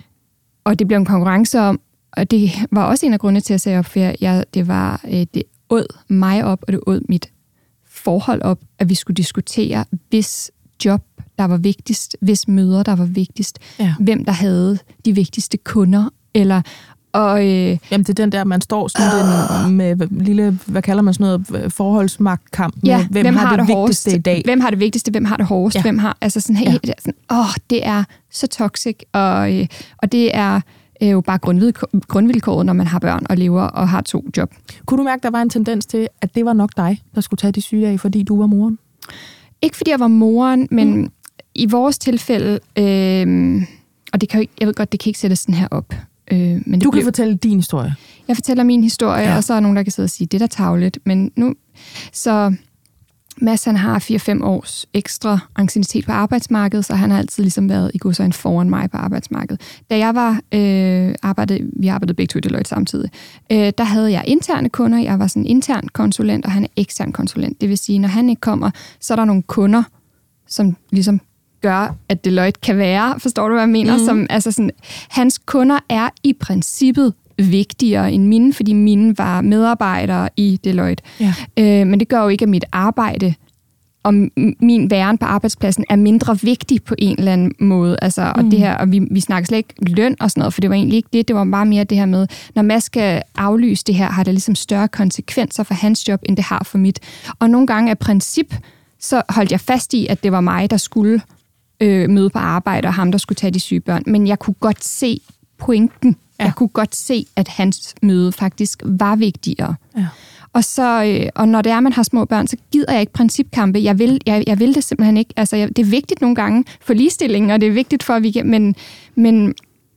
og det bliver en konkurrence om, og det var også en af grundene til, at jeg sagde op, for jeg, det var, øh, det åd mig op, og det åd mit forhold op, at vi skulle diskutere, hvis job, der var vigtigst, hvis møder, der var vigtigst, ja. hvem der havde de vigtigste kunder, eller... Og, øh, Jamen det er den der, man står sådan øh, med lille, hvad kalder man sådan noget, forholdsmagtkamp med, ja, hvem, hvem har, har det, det vigtigste hårdest, i dag? Hvem har det vigtigste, hvem har det hårdest, ja. hvem har, altså sådan her, ja. sådan, åh, det er så toxic, og, øh, og det er øh, jo bare grundvilkåret, når man har børn og lever og har to job. Kunne du mærke, der var en tendens til, at det var nok dig, der skulle tage de sygedage, fordi du var moren? Ikke fordi jeg var moren, men mm. i vores tilfælde, øh, og det kan jo ikke, jeg ved godt, det kan ikke sættes sådan her op. Øh, men det du kan bliver, fortælle din historie. Jeg fortæller min historie, ja. og så er nogen, der kan sidde og sige, det er da tarveligt. Men nu, så Mads, han har fire fem års ekstra anciennitet på arbejdsmarkedet, så han har altid ligesom været i godsøjne foran mig på arbejdsmarkedet. Da jeg var øh, arbejdede, vi arbejdede begge to i Deloitte samtidig, øh, der havde jeg interne kunder. Jeg var sådan en intern konsulent, og han er ekstern konsulent. Det vil sige, når han ikke kommer, så er der nogle kunder, som ligesom gør, at Deloitte kan være, forstår du, hvad jeg mener? Mm. Som, altså sådan, hans kunder er i princippet vigtigere end mine, fordi mine var medarbejdere i Deloitte. Ja. Øh, men det gør jo ikke, at mit arbejde og min væren på arbejdspladsen er mindre vigtig på en eller anden måde. Altså, og, mm. det her, og vi, vi snakker slet ikke løn og sådan noget, for det var egentlig ikke det. Det var bare mere det her med, når man skal aflyse det her, har det ligesom større konsekvenser for hans job, end det har for mit. Og nogle gange af princip, så holdt jeg fast i, at det var mig, der skulle øh, møde på arbejde, og ham, der skulle tage de syge børn. Men jeg kunne godt se pointen. Ja. Jeg kunne godt se, at hans møde faktisk var vigtigere. Ja. Og, så, øh, og når det er, man har små børn, så gider jeg ikke principkampe. Jeg vil, jeg, jeg vil det simpelthen ikke. Altså, jeg, det er vigtigt nogle gange for ligestillingen, og det er vigtigt for, at vi kan... Men, men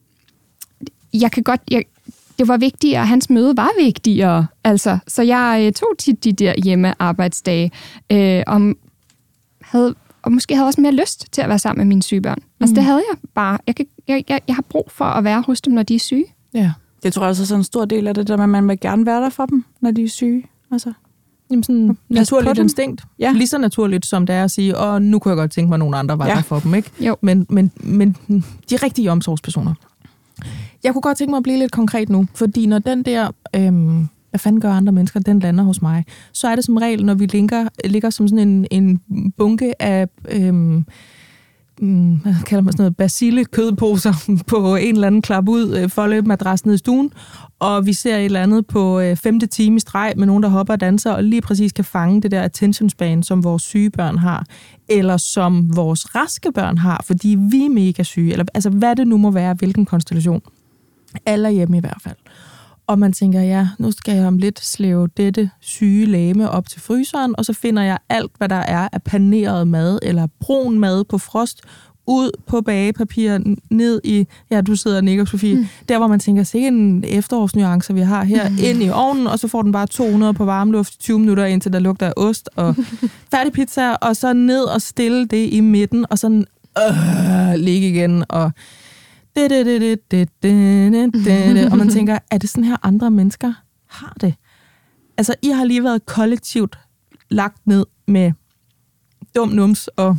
jeg kan godt... Jeg, det var vigtigere, og hans møde var vigtigere. Altså, så jeg øh, tog tit de der hjemmearbejdsdage, øh, om, havde, og måske havde også mere lyst til at være sammen med mine syge børn. Mm. Altså, det havde jeg bare. Jeg, kan, jeg, jeg, jeg har brug for at være hos dem, når de er syge. Ja. Det tror jeg også er sådan en stor del af det, der man vil gerne være der for dem, når de er syge. Altså. Jamen sådan naturligt instinkt. Ja. Lige så naturligt, som det er at sige, og nu kunne jeg godt tænke mig, at nogle andre var ja. der for dem, ikke? Jo. Men, men, men de rigtige omsorgspersoner. Jeg kunne godt tænke mig at blive lidt konkret nu, fordi når den der, øhm, hvad fanden gør andre mennesker, den lander hos mig, så er det som regel, når vi ligger, ligger som sådan en, en bunke af... Øhm, hvad kalder man sådan noget, basile-kødposer på en eller anden klap ud, foldemadras ned i stuen, og vi ser et eller andet på femte time i streg med nogen, der hopper og danser, og lige præcis kan fange det der attention span, som vores syge børn har, eller som vores raske børn har, fordi vi er mega syge, eller altså hvad det nu må være, hvilken konstellation. Alle hjemme i hvert fald. Og man tænker, ja, nu skal jeg om lidt slæve dette syge læme op til fryseren, og så finder jeg alt, hvad der er af paneret mad, eller brun mad på frost, ud på bagepapir, ned i, ja, du sidder og nikker, Sofie, mm. der hvor man tænker, sikke en efterårsnuance, vi har her, mm. ind i ovnen, og så får den bare to hundrede på varmluft i tyve minutter, indtil der lugter af ost og færdig pizza, og så ned og stille det i midten, og sådan øh, ligge igen, og Det, det, det, det, det, det, det, det. Og man tænker, er det sådan her andre mennesker har det? Altså, I har lige været kollektivt lagt ned med dum nums og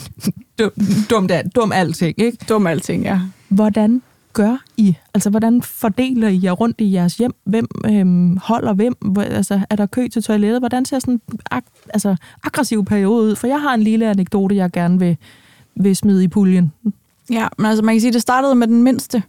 dum, dum, dum alting, ikke? Dum alting, ja. Hvordan gør I? Altså, hvordan fordeler I jer rundt i jeres hjem? Hvem øhm, holder hvem? Altså, er der kø til toilettet? Hvordan ser sådan en ag- altså, aggressiv periode ud? For jeg har en lille anekdote, jeg gerne vil, vil smide i puljen. Ja, men altså man kan sige, at det startede med den mindste,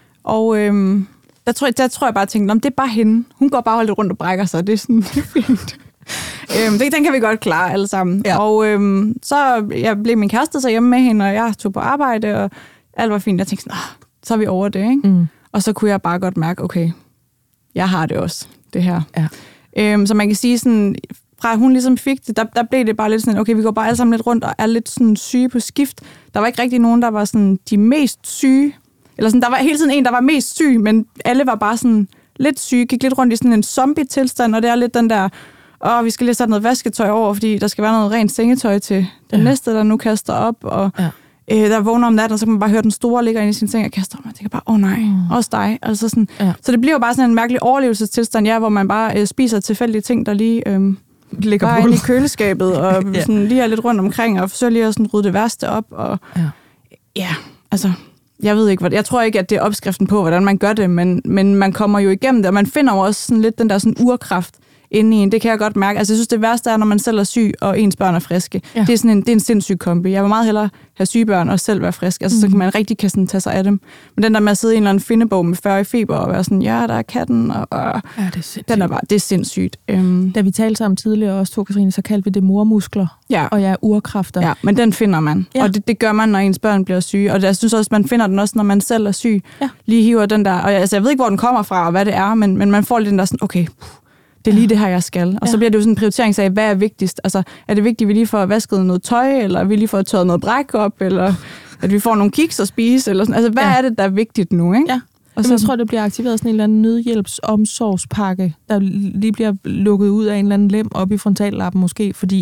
og øhm, der, tror jeg, der tror jeg bare, tænkte, det er bare hende. Hun går bare holdt rundt og brækker sig, det er sådan fint. øhm, det, den kan vi godt klare alle sammen. Ja. Og øhm, så jeg blev min kæreste så hjemme med hende, og jeg tog på arbejde, og alt var fint. Jeg tænkte sådan, så er vi over det, ikke? Mm. Og så kunne jeg bare godt mærke, okay, jeg har det også, det her. Ja. Øhm, så man kan sige sådan... Fra hun ligesom fik det, der, der blev det bare lidt sådan, okay, vi går bare alle sammen lidt rundt og er lidt sådan syge på skift. Der var ikke rigtig nogen, der var sådan de mest syge. Eller sådan, der var hele tiden en, der var mest syg, men alle var bare sådan lidt syge, gik lidt rundt i sådan en zombie-tilstand, og det er lidt den der, åh, vi skal lige sætte noget vasketøj over, fordi der skal være noget rent sengetøj til den ja. næste, der nu kaster op, og ja. øh, der vågner om natten, og så kan man bare høre den store ligger inde i sin seng og kaster op, og man tænker bare, åh nej, mm. også dig. Altså sådan, ja. Så det bliver jo bare sådan en mærkelig overlevelsestilstand, ja, hvor man bare øh, spiser tilfældige ting, der lige... Øh, ligger bare inde i køleskabet, og ja. sådan lige er lidt rundt omkring, og forsøger lige at sådan rydde det værste op, og ja. ja, altså, jeg ved ikke, hvad, jeg tror ikke, at det er opskriften på, hvordan man gør det, men, men man kommer jo igennem det, og man finder jo også sådan lidt den der sådan urkraft inde i en, det kan jeg godt mærke. Altså, jeg synes, det værste er, når man selv er syg, og ens børn er friske. Ja. Det er sådan en, det er en sindssyg kombi. Jeg vil meget hellere have syge børn og selv være frisk. Altså, mm. så kan man rigtig kan sådan tage sig af dem. Men den der med at sidde i en eller anden findebog med fyrre i feber, og være sådan, ja, der er katten, og, og ja, det er den er bare, det er sindssygt. Um, da vi talte sammen tidligere, også to, Katrine, så kaldte vi det mormuskler, ja. og ja, urkræfter. Ja, men den finder man. Ja. Og det, det gør man, når ens børn bliver syge. Og jeg synes også, man finder den også, når man selv er syg. Ja. Lige hiver den der, og altså, jeg ved ikke, hvor den kommer fra, og hvad det er, men, men man får den der sådan, okay, det er lige det her, jeg skal. Og ja. så bliver det jo sådan en prioritering af, hvad er vigtigst? Altså, er det vigtigt, at vi lige får vasket noget tøj, eller er vi lige får tørret noget bræk op, eller at vi får nogle kiks at spise, eller sådan. Altså, hvad ja. er det, der er vigtigt nu, ikke? Ja. Og så jeg tror, det bliver aktiveret sådan en eller anden nødhjælpsomsorgspakke, der lige bliver lukket ud af en eller anden lem op i frontallappen måske, fordi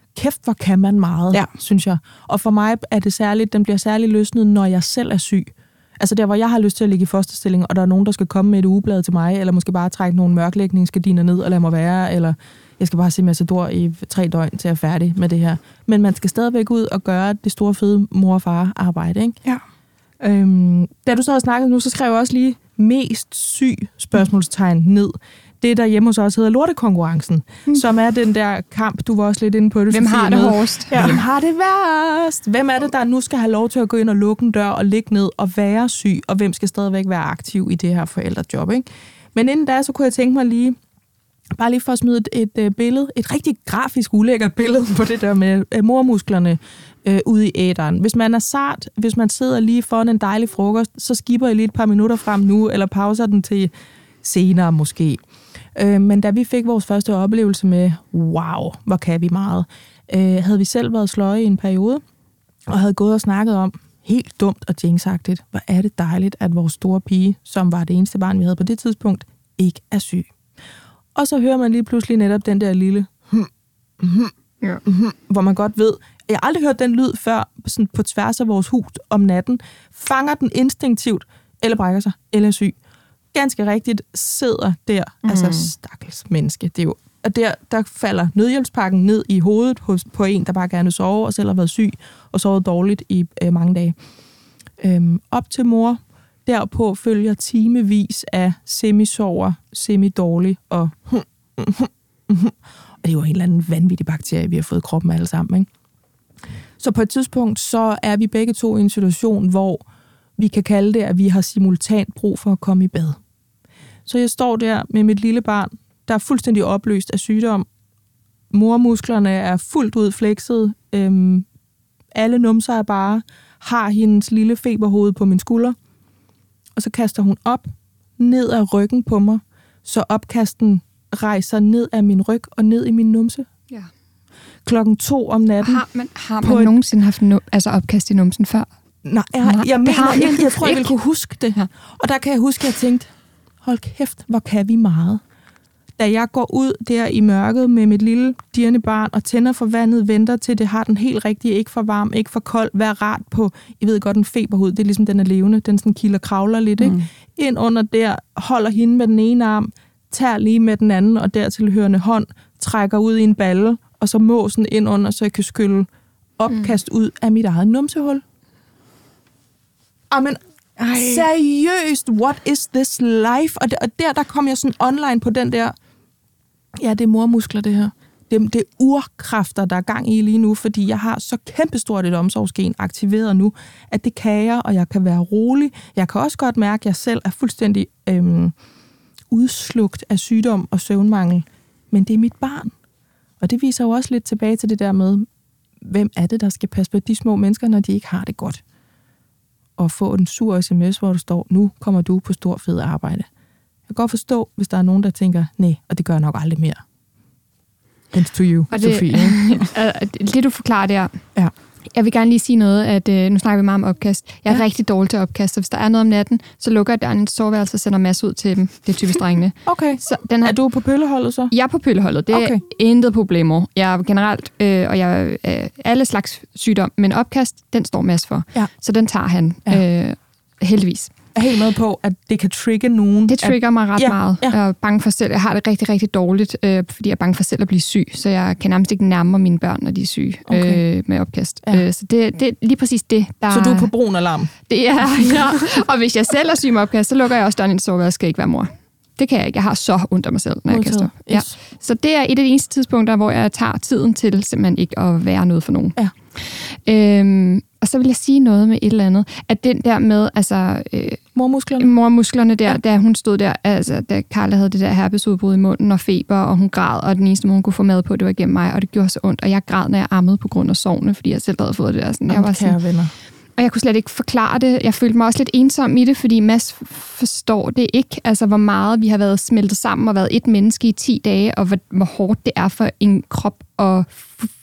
kæft, hvor kan man meget, ja. synes jeg. Og for mig er det særligt, den bliver særligt løsnet, når jeg selv er syg. Altså der, hvor jeg har lyst til at ligge i fosterstilling, og der er nogen, der skal komme med et ugeblad til mig, eller måske bare trække nogle mørklægningsgardiner ned og lade mig være, eller jeg skal bare se Matador i tre døgn til at jeg er færdig med det her. Men man skal stadigvæk ud og gøre det store, fede mor- og far-arbejde, ikke? Ja. Øhm, da du så har snakket nu, så skrev jeg også lige mest syg spørgsmålstegn ned. Det, der hjemme hos os hedder lortekonkurrencen, mm. som er den der kamp, du var også lidt inde på det. Hvem har det hårdest? Ja. Hvem har det værst? Hvem er det, der nu skal have lov til at gå ind og lukke en dør og ligge ned og være syg, og hvem skal stadigvæk være aktiv i det her forældrejob, ikke? Men inden da, så kunne jeg tænke mig lige, bare lige for at smide et, et, et billede, et rigtig grafisk ulækkert billede på det der med uh, mormusklerne uh, ude i æteren. Hvis man er sart, hvis man sidder lige foran en dejlig frokost, så skipper jeg lige et par minutter frem nu, eller pauser den til senere måske. Uh, men da vi fik vores første oplevelse med, wow, hvor kan vi meget, uh, havde vi selv været sløje i en periode, og havde gået og snakket om, helt dumt og jinxagtigt, hvor er det dejligt, at vores store pige, som var det eneste barn, vi havde på det tidspunkt, ikke er syg. Og så hører man lige pludselig netop den der lille, hmm, hmm, ja. hmm, hvor man godt ved, jeg har aldrig hørt den lyd før, sådan på tværs af vores hus om natten, fanger den instinktivt, eller brækker sig, eller er syg. Ganske rigtigt sidder der, mm. altså stakkels menneske, det er jo, og der, der falder nødhjælpspakken ned i hovedet hos, på en, der bare gerne vil sove, og selv har været syg, og sovet dårligt i øh, mange dage. Øhm, op til mor. Derpå følger timevis af semisover, semidårlig og og det er jo en eller anden vanvittig bakterie, vi har fået i kroppen alle sammen, ikke? Så på et tidspunkt, så er vi begge to i en situation, hvor vi kan kalde det, at vi har simultant brug for at komme i bad. Så jeg står der med mit lille barn, der er fuldstændig opløst af sygdom. Mormusklerne er fuldt ud flekset. Øhm, alle numser er bare, har hendes lille feberhoved på min skulder. Og så kaster hun op, ned ad ryggen på mig, så opkasten rejser ned af min ryg og ned i min numse. Ja. Klokken to om natten. Har man, har man et... nogensinde haft no, altså opkast i numsen før? Nej, jeg, jeg, jeg mener ikke. Jeg, jeg tror, jeg ville kunne huske det. Ja. Og der kan jeg huske, at jeg tænkte, hold kæft, hvor kan vi meget. Da jeg går ud der i mørket med mit lille dirrende barn og tænder for vandet, venter til det har den helt rigtige, ikke for varm, ikke for kold, vær rart på, I ved godt, en feberhud, det er ligesom, den er levende, den sådan kilder kravler lidt, ikke? Mm. Ind under der, holder hende med den ene arm, tager lige med den anden, og dertilhørende hånd, trækker ud i en balle, og så måsen ind under, så jeg kan skylle opkast mm. ud af mit eget numsehul. Amen, Ej. seriøst, what is this life? Og, det, og der, der kom jeg sådan online på den der, ja, det er mormuskler, det her. Det, det er urkræfter, der er gang i lige nu, fordi jeg har så kæmpestort et omsorgsgen aktiveret nu, at det kan jeg, og jeg kan være rolig. Jeg kan også godt mærke, at jeg selv er fuldstændig øhm, udslugt af sygdom og søvnmangel. Men det er mit barn. Og det viser jo også lidt tilbage til det der med, hvem er det, der skal passe på de små mennesker, når de ikke har det godt. Og få en sur sms, hvor der står, nu kommer du på stor fed arbejde. Jeg kan godt forstå, hvis der er nogen, der tænker, nej, og det gør jeg nok aldrig mere. Thanks to you, og det, Sofie. Det, du forklarer der. Ja. Jeg vil gerne lige sige noget, at øh, nu snakker vi meget om opkast. Jeg er ja. rigtig dårlig til opkast, så hvis der er noget om natten, så lukker jeg døren i soveværelse og sender masser ud til dem. Det er typisk drengene. Okay. Så den her... Er du på pølleholdet så? Jeg er på pølleholdet. Det okay. er intet problemer. Jeg er generelt, øh, og jeg er øh, alle slags sygdom, men opkast, den står Mads for. Ja. Så den tager han ja. øh, heldigvis. Jeg er helt med på, at det kan trigge nogen. Det trigger at... mig ret ja, meget. Ja. Jeg er bange for selv. Jeg har det rigtig, rigtig dårligt, øh, fordi jeg er bange for selv at blive syg. Så jeg kan nærmest ikke nærme mine børn, når de er syge okay. øh, med opkast. Ja. Øh, så det, det er lige præcis det, der... Så du er på brun alarm? Det er ja. Og hvis jeg selv er syg med opkast, så lukker jeg også døren ind i soveværelset, skal ikke være mor. Det kan jeg ikke. Jeg har så ondt af mig selv, når jeg kaster. Yes. Ja. Så det er et af de eneste tidspunkter, hvor jeg tager tiden til simpelthen ikke at være noget for nogen. Ja. Øhm, og så vil jeg sige noget med et eller andet, at den der med, altså... Øh, mormusklerne? Mormusklerne der, ja. Da hun stod der, altså da Carla havde det der herpesudbrud i munden og feber, og hun græd, og den eneste måde, hun kunne få mad på, det var gennem mig, og det gjorde så ondt. Og jeg græd, når jeg ammede på grund af sovne, fordi jeg selv havde fået det der. Sådan, jeg var sådan, venner. Og jeg kunne slet ikke forklare det. Jeg følte mig også lidt ensom i det, fordi Mads forstår det ikke. Altså, hvor meget vi har været smeltet sammen og været et menneske i ti dage, og hvor, hvor hårdt det er for en krop at f-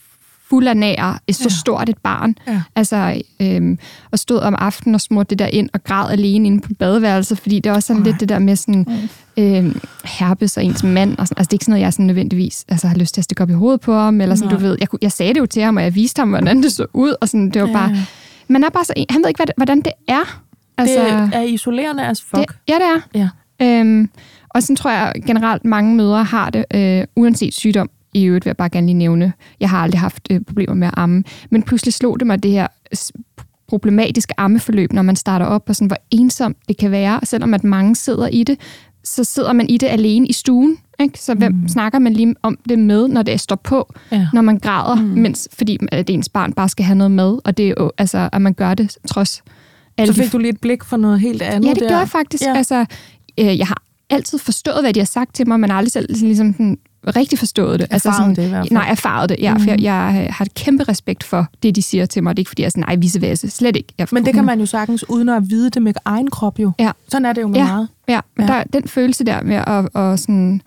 fuld af nær, så Ja. stort et barn. Ja. Altså, øhm, og stod om aftenen og smurte det der ind og græd alene inde på badeværelset, fordi det er også sådan Ej. lidt det der med sådan, øhm, herpes og ens mand. Og sådan, altså, det er ikke sådan noget, jeg sådan nødvendigvis altså, har lyst til at stikke op i hovedet på ham, eller sådan, Nej. du ved. Jeg, kunne- jeg sagde det jo til ham, og jeg viste ham, hvordan det så ud, og sådan, det var Ja. bare... Man er bare så... Han ved ikke, hvad det, hvordan det er. Altså, Det er isolerende as fuck. det, ja, det er. Ja. Øhm, og sådan tror jeg generelt, mange mødre har det, øh, uanset sygdom. I øvrigt vil jeg bare gerne lige nævne. Jeg har aldrig haft øh, problemer med at amme. Men pludselig slog det mig det her s- problematiske ammeforløb, når man starter op, og sådan, hvor ensomt det kan være. Selvom at mange sidder i det, så sidder man i det alene i stuen. Ikke? Så hvem mm. snakker man lige om det med, når det står på, Ja. når man græder, mm. mens, fordi at ens barn bare skal have noget med, og det er jo, altså, at man gør det trods alle Så de fik du lige et blik for noget helt andet Ja, det der. gør jeg faktisk. Ja. Ja. Altså, øh, jeg har altid forstået, hvad de har sagt til mig, men aldrig selv ligesom, sådan, rigtig forstået det. Erfaret sådan, det i hvert fald. Nej, erfaret det, ja. Mm. For jeg, jeg har et kæmpe respekt for det, de siger til mig. Det er ikke, fordi jeg er sådan, nej, vice versa. Slet ikke. Jeg, Men det kan man jo sagtens, uden at vide det med egen krop jo. Ja. Sådan er det jo med Ja. meget. Ja, men Ja. ja. Der, den følelse der med at, at sådan,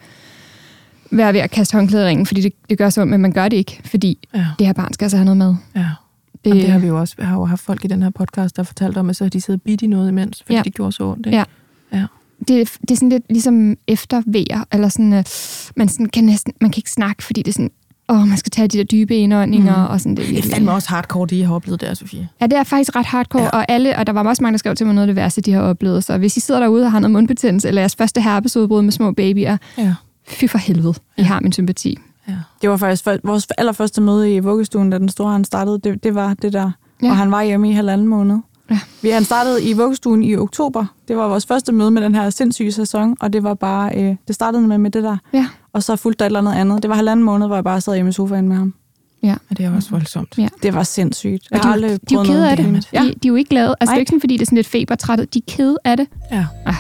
være ved at kaste håndklæder i ringen, fordi det, det gør så ondt, men man gør det ikke, fordi Ja. det her barn skal altså have noget med. Ja. Det, Jamen, det har vi jo også. Vi har jo haft folk i den her podcast, der har fortalt om, at så har de siddet bidt i noget imens, fordi Ja. det gjorde så ondt. Ikke? Ja. Ja. Det, det er sådan lidt ligesom eftervejer, eller sådan, øh, man sådan kan næsten, man kan ikke snakke, fordi det er sådan, åh, man skal tage de der dybe indåndinger, mm. og sådan det. Det er fandme også hardcore, det I har oplevet der, Sofie. Ja, det er faktisk ret hardcore, Ja. ja. og alle, og der var også mange, der skrev til mig noget af det værste, de har oplevet. Så hvis I sidder derude og har noget mundbetændelse, eller jeres første herpesudbrud med små babyer, Ja. fy for helvede, I Ja. har min sympati. Ja. Det var faktisk for, vores allerførste møde i vuggestuen, da den store han startede. Det, det var det der. Ja. Og han var hjemme i halvanden måned. Ja. Vi, han startede i vuggestuen i oktober. Det var vores første møde med den her sindssyge sæson, og det var bare, øh, det startede med, med det der. Ja. Og så fulgte der et eller andet andet. Det var halvanden måned, hvor jeg bare sad hjemme i sofaen med ham. Ja. Og det er også voldsomt. Ja. Det var sindssygt. Jeg Og de, har er jo- aldrig de er jo prøvet kede noget af det. lignende. De, de er jo ikke glade. Altså, det er Nej. jo ikke sådan, fordi det er sådan lidt febertrættet. De er kede af det. Ja. Ah.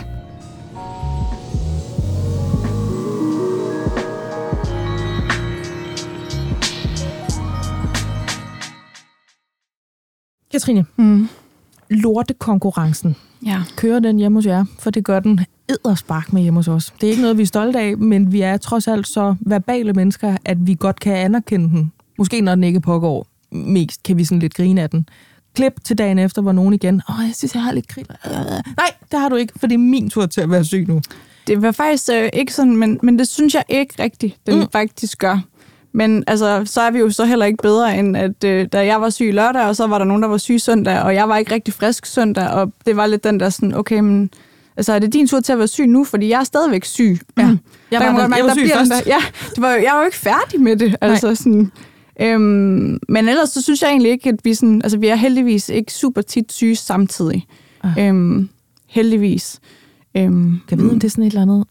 Katrine, Mm. lortekonkurrencen. Ja. Kører den hjemme hos jer? For det gør den edderspark med hjemme hos os. Det er ikke noget, vi er stolte af, men vi er trods alt så verbale mennesker, at vi godt kan anerkende den. Måske når den ikke pågår mest, kan vi sådan lidt grine af den. Klip til dagen efter, hvor nogen igen, åh, jeg synes, jeg har lidt krig. Nej, det har du ikke, for det er min tur til at være syg nu. Det var faktisk øh, ikke sådan, men, men det synes jeg ikke rigtigt, den Mm. mm. faktisk gør. Men altså, så er vi jo så heller ikke bedre, end at øh, da jeg var syg lørdag, og så var der nogen, der var syg søndag, og jeg var ikke rigtig frisk søndag, og det var lidt den der sådan, okay, men altså, er det din tur til at være syg nu? Fordi jeg er stadigvæk syg. Ja. Jeg, Jeg var, der, jeg var syg først. Der, ja, det var, jo- jeg var jo ikke færdig med det. Altså, sådan, øhm, men ellers så synes jeg egentlig ikke, at vi sådan, altså vi er heldigvis ikke super tit syge samtidig. Ah. Øhm, heldigvis. Øhm, Kan jeg vide, om det er sådan et eller andet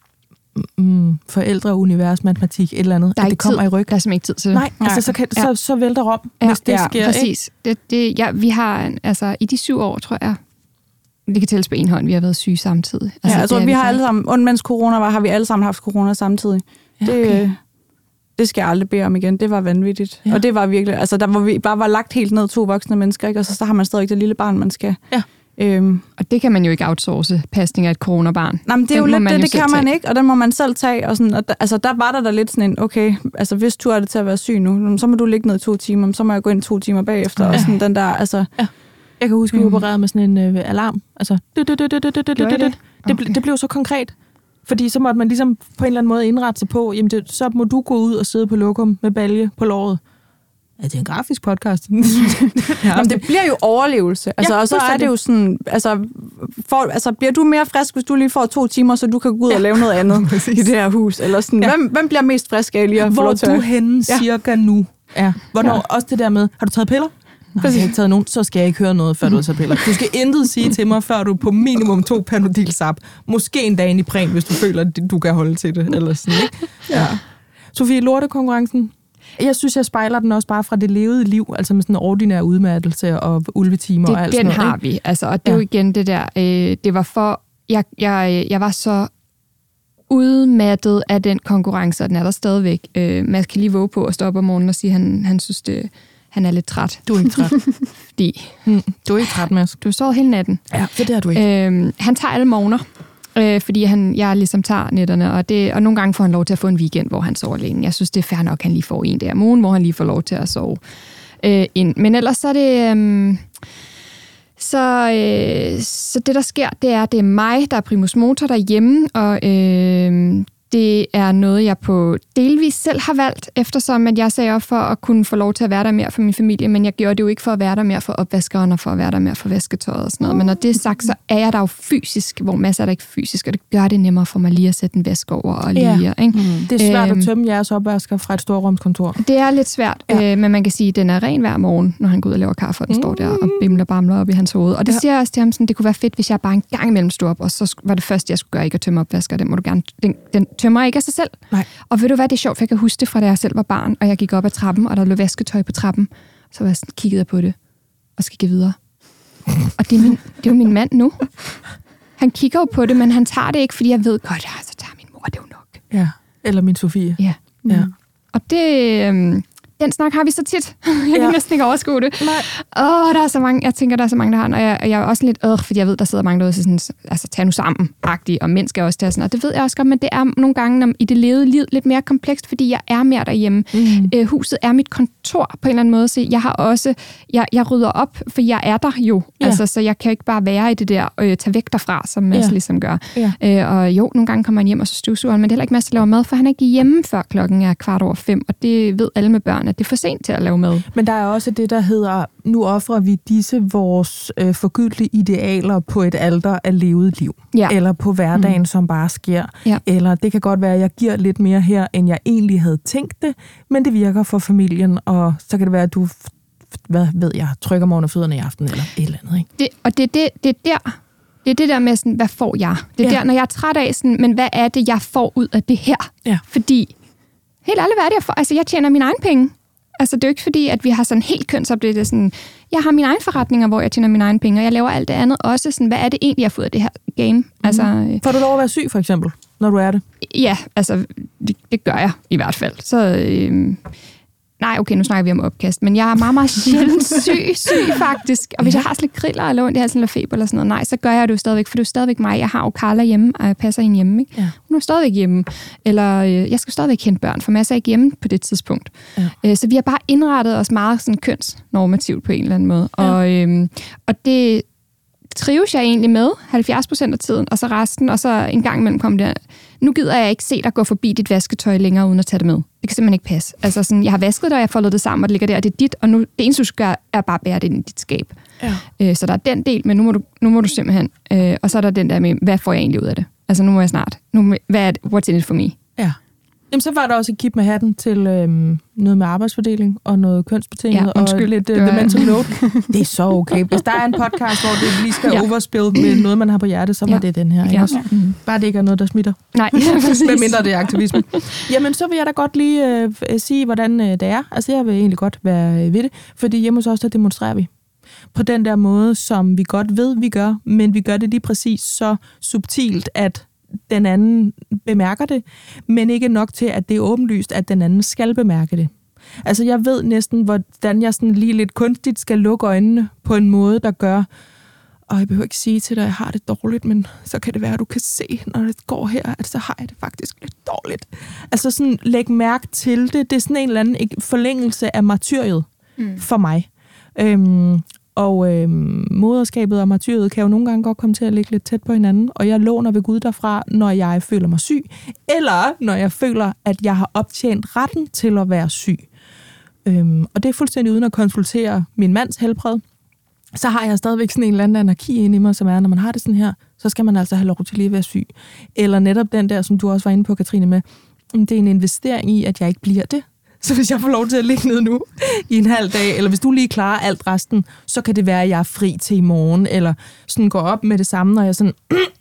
mm, forældre, univers, matematik, et eller andet, Der er at det ikke kommer tid. i ryg? Der er simpelthen ikke tid til det. Nej, altså så, kan, Ja. så, så vælter Rom, Ja, hvis det ja, sker. Ikke? Præcis. Det, det, ja, vi har, altså, i de syv år, tror jeg, det kan tælles på en hånd, vi har været syge samtidig. Altså, Ja, jeg tror, det er vi har faktisk- alle sammen, und mens corona var, har vi alle sammen haft corona samtidig. Ja, Det, okay. øh, det skal jeg aldrig bede om igen. Det var vanvittigt. Ja. Ja. Og det var virkelig, altså der hvor vi bare var lagt helt ned to voksne mennesker, ikke? Og så, så har man stadig det lille barn, man skal. Ja. Øhm, Og det kan man jo ikke outsource, pasning af et coronabarn. nej, men det er Den jo må lidt man det, jo det selv kan man tage. ikke, og den må man selv tage. Og sådan, og der, altså der var der, der lidt sådan en, okay, altså hvis tur er det til at være syg nu, så må du ligge ned i to timer, så må jeg gå ind to timer bagefter. Ja. Og sådan den der, altså... Jeg kan huske, at vi Mm. opererede med sådan en øh, alarm. Altså, det, det, det, det, det, det, det, Gjorde I det, det? det, ble- det blev så konkret. Fordi så måtte man ligesom på en eller anden måde indrette sig på, jamen det, så må du gå ud og sidde på lokum med balje på låret. Ja, det er en grafisk podcast. Nå, men det bliver jo overlevelse. Altså, Ja, og så er det jo sådan, altså, for, altså, bliver du mere frisk, hvis du lige får to timer, så du kan gå ud ja. og lave noget andet i det her hus? Eller sådan, Ja. hvem, hvem bliver mest frisk af lige at få Hvor lov er til du at... henne Ja. cirka nu? Ja. Hvornår? Ja. Også det der med, har du taget piller? Nej, jeg har ikke taget nogen, så skal jeg ikke høre noget, før du har taget piller. Du skal intet sige til mig, før du på minimum to Panodil-sap. Måske en dag i præm, hvis du føler, at du kan holde til det. Eller sådan, ikke? Ja. Sofie, lortekonkurrencen. Jeg synes, jeg spejler den også bare fra det levede liv, altså med sådan en ordinær udmattelse og ulvetimer Det, og alt den sådan noget. har ikke? vi. Altså, og det er Ja. jo igen det der, øh, det var for, jeg, jeg, jeg var så udmattet af den konkurrence, og den er der stadigvæk. Øh, Mads kan lige våge på at stå op om morgenen og sige, at han, han synes, det, han er lidt træt. Du er ikke træt. Fordi Hmm. Du er ikke træt, Mads. du har sovet hele natten. Ja, det er du ikke. Øh, han tager alle morgener. øh, fordi han, jeg ligesom tager nætterne, og, det, og nogle gange får han lov til at få en weekend, hvor han sover alene. Jeg synes, det er fair nok, at han lige får en der om ugen, hvor han lige får lov til at sove øh, ind. Men ellers så er det... Øh, så, øh, så det, der sker, det er, det er mig, der er primus motor derhjemme, og... Øh, det er noget, jeg på delvis selv har valgt, eftersom at jeg sagde op for at kunne få lov til at være der mere for min familie, men jeg gjorde det jo ikke for at være der mere for opvaskeren og for at være der mere for vasketøjet og sådan noget. Men når det er sagt, så er jeg der jo fysisk, hvor masser er der ikke fysisk, og det gør det nemmere for mig lige at sætte en vask over og lige... Ja. Ikke? Mm. Det er svært æm, at tømme jeres opvasker fra et storrumskontor. Det er lidt svært, ja. øh, men man kan sige, at den er ren hver morgen, når han går ud og laver kaffe, og den mm. står der og bimler bamler op i hans hoved. Og det ja. siger jeg også til ham, sådan, det kunne være fedt, hvis jeg bare en gang imellem stod op, og så var det første, jeg skulle gøre, ikke at tømme opvasker. Den må du gerne... Den, den tømmer ikke af sig selv. Nej. Og ved du hvad, det er sjovt, for jeg kan huske det fra, da jeg selv var barn, og jeg gik op ad trappen, og der lå vasketøj på trappen. Så var jeg sådan, kiggede jeg på det, og så gik jeg videre. Og det er, min, det er jo min mand nu. Han kigger jo på det, men han tager det ikke, fordi jeg ved godt, ja, så tager min mor det jo nok. Ja, eller min Sofie. Ja. Mm. ja. Og det... Øhm, den snak har vi så tit. Jeg kan ja. næsten ikke overskue det. Åh, oh, der er så mange, jeg tænker, der er så mange, der har, og jeg, og jeg er også lidt, øh, fordi jeg ved, der sidder mange derude, sådan, altså, tag nu sammen-agtige, og mænd skal også tage sådan, og det ved jeg også godt, men det er nogle gange når, i det levede liv lidt mere komplekst, fordi jeg er mere derhjemme. Mm. Øh, huset er mit kontor på en eller anden måde, så jeg har også, jeg, jeg rydder op, for jeg er der jo, ja. altså, så jeg kan ikke bare være i det der, øh, tage væk derfra, som Mads ja. ligesom gør. Ja. Øh, og jo, nogle gange kommer han hjem, og så støvsuger han, men det er heller ikke Mads, der laver mad, for han er ikke hjemme, før klokken er kvart over fem, og det ved alle med børn, at det er for sent til at lave mad. Men der er også det, der hedder, nu offrer vi disse vores øh, forgyldte idealer på et alter af levet liv. Ja. Eller på hverdagen, mm. som bare sker. Ja. Eller det kan godt være, at jeg giver lidt mere her, end jeg egentlig havde tænkt det, men det virker for familien, og så kan det være, at du, hvad ved jeg, trykker mig under fødderne i aften, eller et eller andet. Ikke? Det, og det er det, det er der, det er det der med, sådan, hvad får jeg? Det er ja. der, når jeg er træt af, sådan, men hvad er det, jeg får ud af det her? Ja. Fordi, helt ærligt, hvad er det, jeg får? Altså, jeg tjener mine egne penge. Altså, det er jo ikke fordi, at vi har sådan helt kønsopdelt. Sådan, jeg har mine egne forretninger, hvor jeg tjener mine egne penge, og jeg laver alt det andet også. Sådan, hvad er det egentlig, jeg får ud af det her game? Mm. Altså, øh, får du lov at være syg, for eksempel, når du er det? Ja, altså, det, det gør jeg i hvert fald. Så, øh, nej, okay, nu snakker vi om opkast, men jeg er meget, meget sjældent syg, syg faktisk. Og hvis jeg har sådan lidt kriller eller ondt i halsen eller feber eller sådan noget, nej, så gør jeg det jo stadigvæk, for det er jo stadigvæk mig. Jeg har jo Carla hjemme, og jeg passer hende hjemme, ikke? Ja. Hun er stadigvæk hjemme. Eller øh, jeg skal stadigvæk hente børn, for masser er ikke hjemme på det tidspunkt. Ja. Øh, så vi har bare indrettet os meget sådan kønsnormativt på en eller anden måde. Ja. Og, øh, og det trives jeg egentlig med halvfjerds procent af tiden, og så resten, og så en gang imellem kom det, nu gider jeg ikke se dig gå forbi dit vasketøj længere, uden at tage det med. Det kan simpelthen ikke passe. Altså sådan, jeg har vasket det, og jeg har foldet det sammen, og det ligger der, og det er dit, og nu, det eneste, du skal gøre, er bare bære det ind i dit skab. Ja. Øh, så der er den del, men nu må du, nu må du simpelthen, øh, og så er der den der med, hvad får jeg egentlig ud af det? Altså nu må jeg snart, nu, hvad er det, what's in it for me? Ja. Jamen, så var der også et kip med hatten til øhm, noget med arbejdsfordeling og noget kønsbetinget ja, undskyld, og lidt uh, the mental load. Det er så okay. Hvis der er en podcast, hvor det lige skal ja. overspil med noget, man har på hjertet, så var ja. det den her. Ja. Ja. Mm. Bare det ikke er noget, der smitter. Nej, med mindre det er aktivisme. Jamen, så vil jeg da godt lige øh, sige, hvordan øh, det er. Altså, jeg vil egentlig godt være øh, ved det, fordi hjemme hos os, der demonstrerer vi på den der måde, som vi godt ved, vi gør, men vi gør det lige præcis så subtilt, at den anden bemærker det, men ikke nok til, at det er åbenlyst, at den anden skal bemærke det. Altså, jeg ved næsten, hvordan jeg sådan lige lidt kunstigt skal lukke øjnene på en måde, der gør, og jeg behøver ikke sige til dig, at jeg har det dårligt, men så kan det være, at du kan se, når det går her, at så har jeg det faktisk lidt dårligt. Altså sådan, læg mærke til det. Det er sådan en eller anden forlængelse af martyriet mm. for mig. Øhm, Og øh, moderskabet og martyriet kan jo nogle gange godt komme til at ligge lidt tæt på hinanden, og jeg låner ved Gud derfra, når jeg føler mig syg, eller når jeg føler, at jeg har optjent retten til at være syg. Øhm, og det er fuldstændig uden at konsultere min mands helbred. Så har jeg stadigvæk sådan en eller anden anarki inde i mig, som er, når man har det sådan her, så skal man altså have lov til lige at være syg. Eller netop den der, som du også var inde på, Katrine, med, det er en investering i, at jeg ikke bliver det. Så hvis jeg får lov til at ligge ned nu i en halv dag, eller hvis du lige klarer alt resten, så kan det være, at jeg er fri til i morgen, eller sådan går op med det samme, når jeg sådan,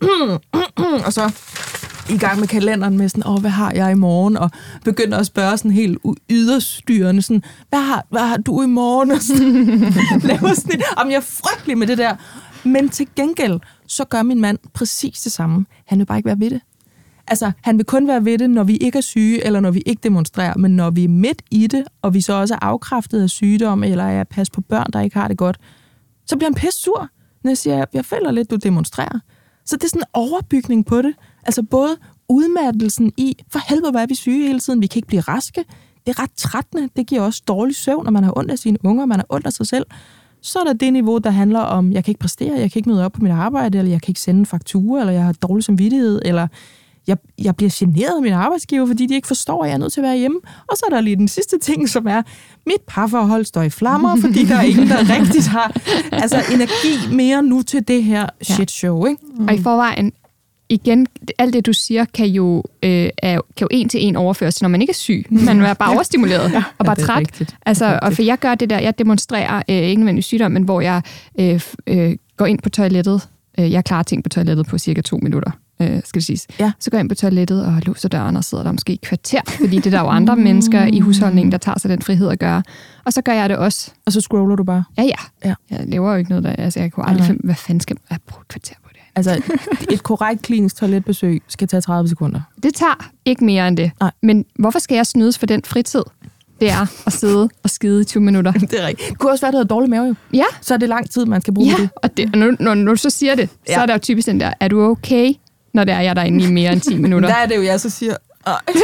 og så i gang med kalenderen med sådan, åh, hvad har jeg i morgen? Og begynder at spørge sådan helt yderstyrende, sådan, hvad har, hvad har du i morgen? Og sådan, laver sådan et, om jeg er frygtelig med det der. Men til gengæld, så gør min mand præcis det samme. Han vil bare ikke være ved det. Altså, han vil kun være ved det, når vi ikke er syge, eller når vi ikke demonstrerer, men når vi er midt i det, og vi så også er afkræftet af sygdom, eller er at passe på børn, der ikke har det godt, så bliver han pisse sur, når jeg siger, jeg føler lidt, du demonstrerer. Så det er sådan en overbygning på det. Altså både udmattelsen i, for helvede, hvor er vi syge hele tiden, vi kan ikke blive raske. Det er ret trættende, det giver også dårlig søvn, når man har ondt af sine unger, man har ondt af sig selv. Så er der det niveau, der handler om, jeg kan ikke præstere, jeg kan ikke møde op på mit arbejde, eller jeg kan ikke sende en faktura, eller jeg har dårlig samvittighed, eller jeg, jeg bliver generet af min arbejdsgiver, fordi de ikke forstår, at jeg er nødt til at være hjemme. Og så er der lige den sidste ting, som er, mit parforhold står i flammer, fordi der er ingen, der rigtigt har altså, energi mere nu til det her shit show. Ikke? Mm. Og i forvejen, igen, alt det, du siger, kan jo, øh, er, kan jo en til en overføres til, når man ikke er syg. Man er bare overstimuleret ja, og bare ja, træt. Rigtigt. Altså, og for jeg gør det der, jeg demonstrerer øh, ikke nødvendig sygdom, men hvor jeg øh, øh, går ind på toilettet. Øh, jeg klarer ting på toilettet på cirka to minutter, øh, skal det siges. Ja. Så går jeg ind på toilettet og låser døren og sidder der måske et kvarter, fordi det er der jo andre mennesker i husholdningen, der tager sig den frihed at gøre. Og så gør jeg det også. Og så scroller du bare? Ja, ja. ja. Jeg lever jo ikke noget der. Altså, jeg kunne aldrig finde, hvad fanden skal jeg bruge et kvarter på det? Altså, et korrekt klinisk toiletbesøg skal tage tredive sekunder. Det tager ikke mere end det. Nej. Men hvorfor skal jeg snydes for den fritid? Det er at sidde og skide i tyve minutter. Det er rigtigt. Det kunne også være, at du havde dårlig mave jo. Ja. Så er det lang tid, man skal bruge ja. det. Og det, når, når, når du så siger det, ja. så er der jo typisk den der, er du okay, når det er jeg derinde i mere end ti minutter? Der er det jo, jeg så siger, ah, det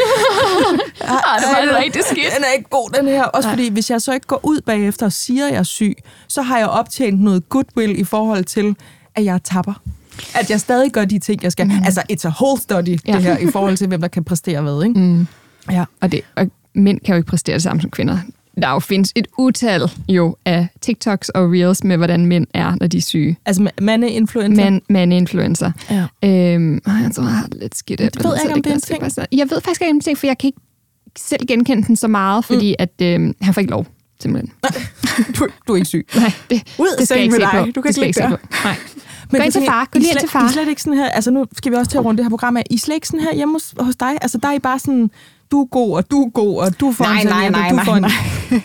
var det rigtig skidt. Den er ikke god, den her. Også Nej. Fordi, hvis jeg så ikke går ud bagefter og siger, at jeg er syg, så har jeg optjent noget goodwill i forhold til, at jeg tapper. At jeg stadig gør de ting, jeg skal. Mm. Altså, it's a whole study, ja. Det her, i forhold til, hvem der kan præstere hvad, ikke? Mm. Ja. Og, det, og mænd kan jo ikke præstere det samme som kvinder. Der jo findes et utal jo af TikToks og Reels med, hvordan mænd er, når de er syge. Altså mande-influencer? Man, mande-influencer. Ja. Øhm, jeg tror, jeg har det lidt skidt. Jeg ved ikke, om det er en ting. Jeg ved faktisk ikke, om det er en ting, for jeg kan ikke selv genkende den så meget, fordi mm. at, øhm, han får ikke lov, simpelthen. du, du er ikke syg. Nej, det, Ud det skal jeg ikke se på. Du kan det ikke se på. Nej. Men gå ind til far. Gå lige ind til far. I er slet ikke sådan her, altså nu skal vi også til at runde det her program af. I er slet ikke sådan her hjemme hos, hos dig. Altså der er I bare sådan, du er god, og du er god, og du får nej, en nej, nej, du nej, får en... nej.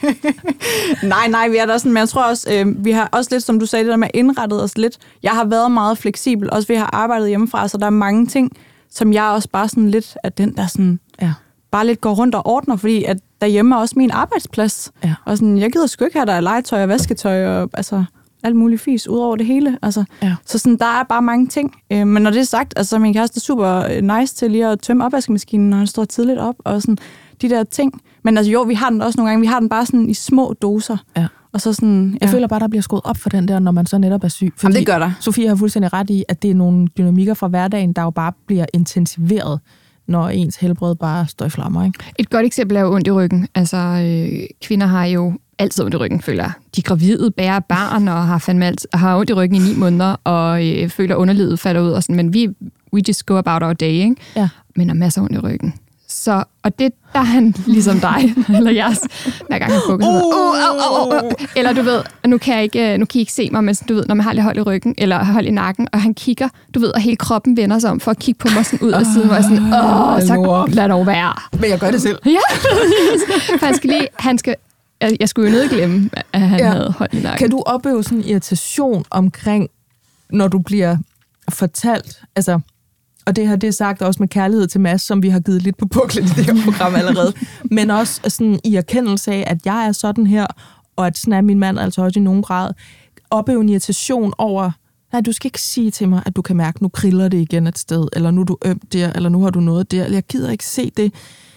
nej, nej, vi er der sådan, men jeg tror også, øh, vi har også lidt, som du sagde, det der med indrettet os lidt. Jeg har været meget fleksibel, også vi har arbejdet hjemmefra, så der er mange ting, som jeg også bare sådan lidt, at den der sådan, ja. bare lidt går rundt og ordner, fordi at derhjemme er også min arbejdsplads. Ja. Og sådan, jeg gider sgu ikke have, der er legetøj og vasketøj, og altså... alt muligt fis ud over det hele. Altså, ja. Så sådan, der er bare mange ting. Øh, men når det er sagt, altså min kæreste er super nice til lige at tømme opvaskemaskinen, når han står tidligt op, og sådan de der ting. Men altså jo, vi har den også nogle gange. Vi har den bare sådan i små doser. Ja. Og så sådan, ja. Jeg føler bare, der bliver skruet op for den der, når man så netop er syg. Jamen, det gør der. Sofie har fuldstændig ret i, at det er nogle dynamikker fra hverdagen, der jo bare bliver intensiveret, når ens helbred bare står i flammer. Ikke? Et godt eksempel er jo ondt i ryggen. Altså, øh, kvinder har jo altid ondt i ryggen, føler jeg. De er gravide, bærer barn og har, fandme alt, har ondt i ryggen i ni måneder, og øh, føler underlivet falder ud. Og sådan. Men vi, we just go about our day, ikke? Ja. Men har masser af ondt i ryggen. Så, og det, der er han ligesom dig, eller jeres, hver gang han bukker sig. Uh, uh, uh, uh, uh. Eller du ved, nu kan jeg ikke, nu kan I ikke se mig, men du ved, når man har lidt hold i ryggen, eller hold i nakken, og han kigger, du ved, og hele kroppen vender sig om for at kigge på mig sådan ud af siden, hvor jeg sådan, åh, så lad dog være. Men jeg gør det selv. Ja, for han skal lige, han skal, jeg skulle jo nedglemme, at han ja. havde hold i nakken. Kan du opleve sådan en irritation omkring, når du bliver fortalt, altså, og det her, det er sagt også med kærlighed til Mads, som vi har givet lidt på puklen i det her program allerede, men også sådan i erkendelse af, at jeg er sådan her, og at sådan er min mand altså også i nogen grad, opleve en irritation over, nej, du skal ikke sige til mig, at du kan mærke, nu kriller det igen et sted, eller nu er du ømt der, eller nu har du noget der, eller jeg gider ikke se det,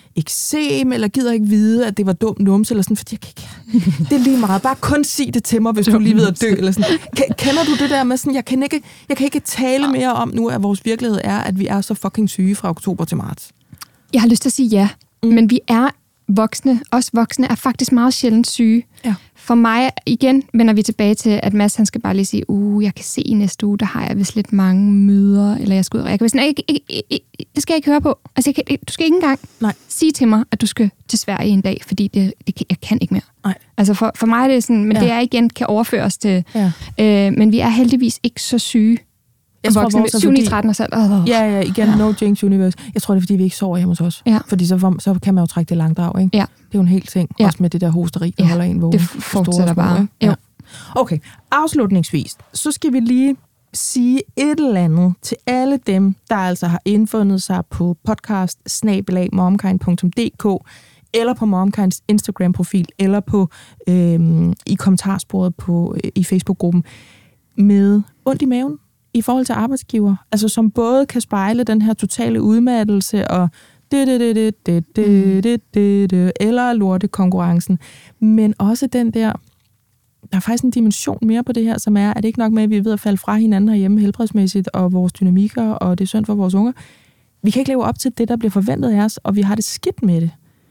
eksem, eller gider ikke vide, at det var dumt numse, eller sådan, fordi jeg kan ikke, det er lige meget, bare kun sig det til mig, hvis du lige ved at dø, eller sådan. Kender du det der med sådan, jeg kan ikke, jeg kan ikke tale mere om nu, at vores virkelighed er, at vi er så fucking syge fra oktober til marts? Jeg har lyst til at sige ja, mm. men vi er voksne, os voksne, er faktisk meget sjældent syge. Ja. For mig, igen, vender vi tilbage til, at Mads, han skal bare lige sige, uh, jeg kan se i næste uge, der har jeg vist lidt mange møder, eller jeg skal ud og jeg kan sådan, ikke, ikke, ikke, det skal jeg ikke høre på. Altså, jeg kan, du skal ikke engang Nej. sige til mig, at du skal til Sverige en dag, fordi det, det, jeg kan ikke mere. Nej. Altså, for, for mig er det sådan, men ja. det er igen, kan overføres til, ja. øh, men vi er heldigvis ikke så syge. Jeg tror, voksne, syv ni tretten og så. Oh. Ja, ja, igen, ja. No Jinx Universe. Jeg tror, det er, fordi vi ikke sover hjemme hos os. Ja. Fordi så, får, så kan man jo trække det langt drag, ikke? Ja. Det er jo en hel ting, ja. Også med det der hosteri, der ja. holder en vågen. Det fortsætter bare. Ja. Okay, afslutningsvis, så skal vi lige sige et eller andet til alle dem, der altså har indfundet sig på podcast snabel-a momkind punktum d k eller på Momkinds Instagram-profil, eller på øhm, i kommentarsporet på, øh, i Facebook-gruppen, med ondt i maven, i forhold til arbejdsgiver, altså som både kan spejle den her totale udmattelse og det, det, det, det, det, det, det, det, det, eller lortekonkurrencen, men også den der, der er faktisk en dimension mere på det her, som er, at det ikke nok med, at vi er ved at falde fra hinanden herhjemme helbredsmæssigt, og vores dynamikker, og det er synd for vores unger. Vi kan ikke leve op til det, der bliver forventet af os, og vi har det skidt med det.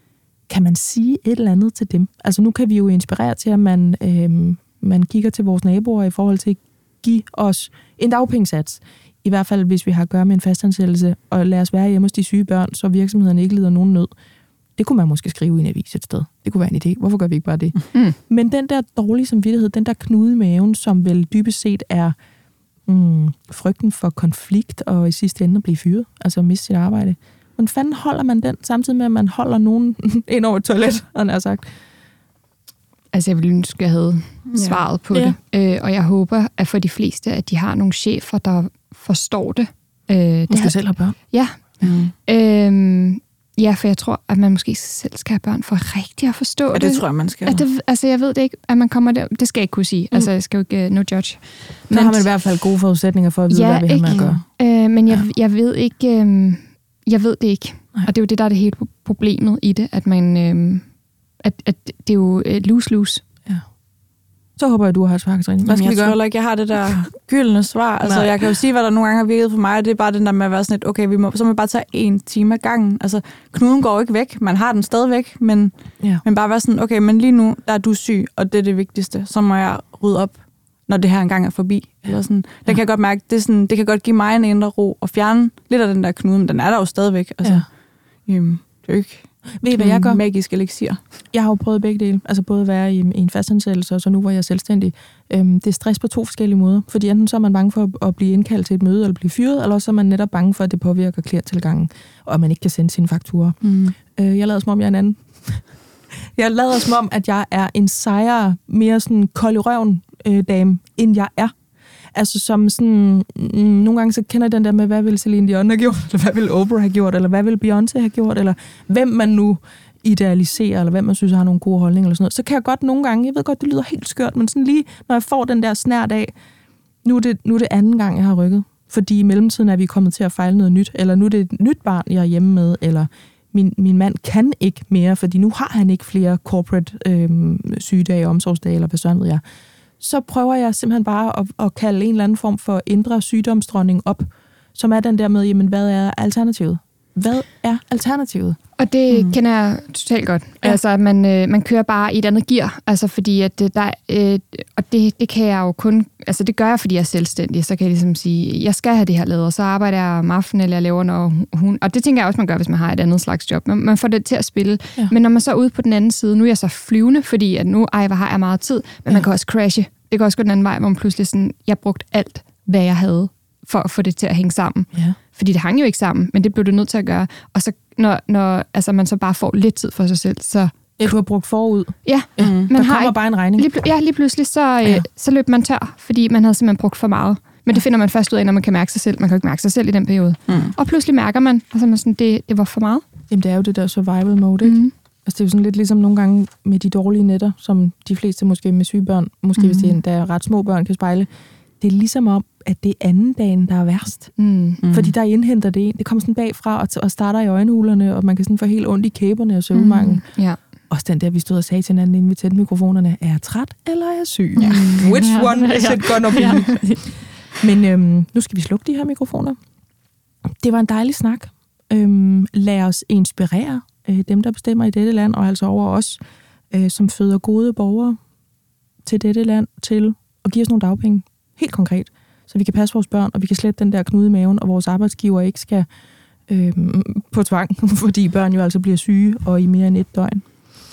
Kan man sige et eller andet til dem? Altså nu kan vi jo inspirere til, at man, øh, man kigger til vores naboer i forhold til at give os en dagpengesats. I hvert fald, hvis vi har at gøre med en fastansættelse, og lad os være hjemme hos de syge børn, så virksomheden ikke lider nogen nød. Det kunne man måske skrive i en avis et sted. Det kunne være en idé. Hvorfor gør vi ikke bare det? Mm. Men den der dårlige samvittighed, den der knude i maven, som vel dybest set er mm, frygten for konflikt, og i sidste ende at blive fyret, altså at miste sit arbejde. Hvordan fanden holder man den, samtidig med, at man holder nogen ind over et toilet, han har sagt? Altså, jeg ville ønske, at jeg havde svaret på ja. det. Øh, og jeg håber, at for de fleste, at de har nogle chefer, der forstår det. Øh, det måske selv har børn? Ja. Mm. Øh, ja, for jeg tror, at man måske selv skal have børn for rigtig at forstå ja, det. det tror jeg, man skal. At det, altså, jeg ved det ikke, at man kommer der. Det skal jeg ikke kunne sige. Mm. Altså, jeg skal jo ikke, uh, no judge. Men så har man i hvert fald gode forudsætninger for at vide, ja, hvad vi har med at gøre. Øh, men jeg, jeg ved ikke, øh, jeg ved det ikke. Nej. Og det er jo det, der er det hele problemet i det, at man, øh, at, at det er jo lose-lose. Ja. Så håber jeg, du har et svar, Katrine. Hvad skal jeg vi gøre? Jeg tror ikke, jeg har det der gyldne svar. Altså, jeg kan jo sige, hvad der nogle gange har virket for mig, det er bare den der med at være sådan lidt, okay, vi må, så må vi bare tage en time ad gangen. Altså, knuden går ikke væk. Man har den stadigvæk, men, ja. men bare være sådan, okay, men lige nu, der er du syg, og det er det vigtigste. Så må jeg rydde op, når det her engang er forbi. Ja. Eller sådan. Det ja. kan jeg godt mærke, det, er sådan, det kan godt give mig en indre ro og fjerne lidt af den der knude, men den er der jo stadigvæk. Altså, ja. øhm, det er jo ikke... Ved I, hvad jeg gør? Magisk elixir. Jeg har jo prøvet begge dele. Altså både at være i, i en fastansættelse, og så nu hvor jeg er selvstændig. Øhm, det er stress på to forskellige måder. Fordi enten så er man bange for at, at blive indkaldt til et møde, eller blive fyret, eller så er man netop bange for, at det påvirker klienttilgangen, og at man ikke kan sende sine fakturer. Mm. Øh, jeg lader som om, jeg er en anden. Jeg lader som om, at jeg er en sejere, mere sådan kold i røven øh, dame, end jeg er. Altså som sådan, mm, nogle gange så kender jeg den der med, hvad vil Celine Dion have gjort, eller hvad vil Oprah have gjort, eller hvad vil Beyoncé have gjort, eller hvem man nu idealiserer, eller hvem man synes har nogle gode holdninger, eller sådan noget. Så kan jeg godt nogle gange, jeg ved godt, det lyder helt skørt, men sådan lige, når jeg får den der snært af, nu er det, nu er det anden gang, jeg har rykket. Fordi i mellemtiden er vi kommet til at fejle noget nyt, eller nu er det et nyt barn, jeg er hjemme med, eller min, min mand kan ikke mere, fordi nu har han ikke flere corporate øh, sygedage, omsorgsdage, eller hvad sådan ved jeg. Så prøver jeg simpelthen bare at, at kalde en eller anden form for indre sygdomsdronning op, som er den der med, jamen, hvad er alternativet? Hvad er alternativet? Og det mm. kender jeg totalt godt. Ja. Altså, at man, øh, man kører bare i et andet gear, altså fordi, at der, øh, og det, det kan jeg jo kun, altså det gør jeg, fordi jeg er selvstændig, så kan jeg ligesom sige, jeg skal have det her lavet, og så arbejder jeg om aftenen, eller jeg laver når hun, og det tænker jeg også, man gør, hvis man har et andet slags job. Man, man får det til at spille. Ja. Men når man så er ude på den anden side, nu er jeg så flyvende, fordi at nu, ej, hvor har jeg meget tid, men ja. man kan også crashe. Det kan også gå den anden vej, hvor man pludselig sådan, jeg brugte alt, hvad jeg havde, for at få det til at hænge sammen. Ja. Fordi det hang jo ikke sammen, men det blev du nødt til at gøre. Og så når, når altså man så bare får lidt tid for sig selv, så... Ja, du har brugt forud. Ja. Mm. Man der kommer ikke, bare en regning. Lige, ja, lige pludselig så, ja. øh, så løb man tør, fordi man havde simpelthen brugt for meget. Men ja. det finder man først ud af, når man kan mærke sig selv. Man kan jo ikke mærke sig selv i den periode. Mm. Og pludselig mærker man, altså man sådan, det, det var for meget. Jamen det er jo det der survival mode, ikke? Mm. Altså det er jo sådan lidt ligesom nogle gange med de dårlige nætter, som de fleste måske med syge børn, måske mm. hvis det er ret små børn kan spejle. Det er ligesom om, at det er anden dagen, der er værst. Mm. Fordi der indhenter det en. Det kommer sådan bagfra og, og starter i øjenhulerne, og man kan sådan få helt ondt i kæberne og søvnmangel. Mm. Ja. Også den der, vi stod og sagde til hinanden, inden vi tændte mikrofonerne, er jeg træt eller er jeg syg? Ja. Which one is it gonna be? Ja. Men øhm, nu skal vi slukke de her mikrofoner. Det var en dejlig snak. Øhm, lad os inspirere øh, dem, der bestemmer i dette land, og altså over os, øh, som føder gode borgere til dette land, til at give os nogle dagpenge. Helt konkret. Så vi kan passe vores børn, og vi kan slette den der knude i maven, og vores arbejdsgiver ikke skal øhm, på tvang, fordi børn jo altså bliver syge, og i mere end et døgn.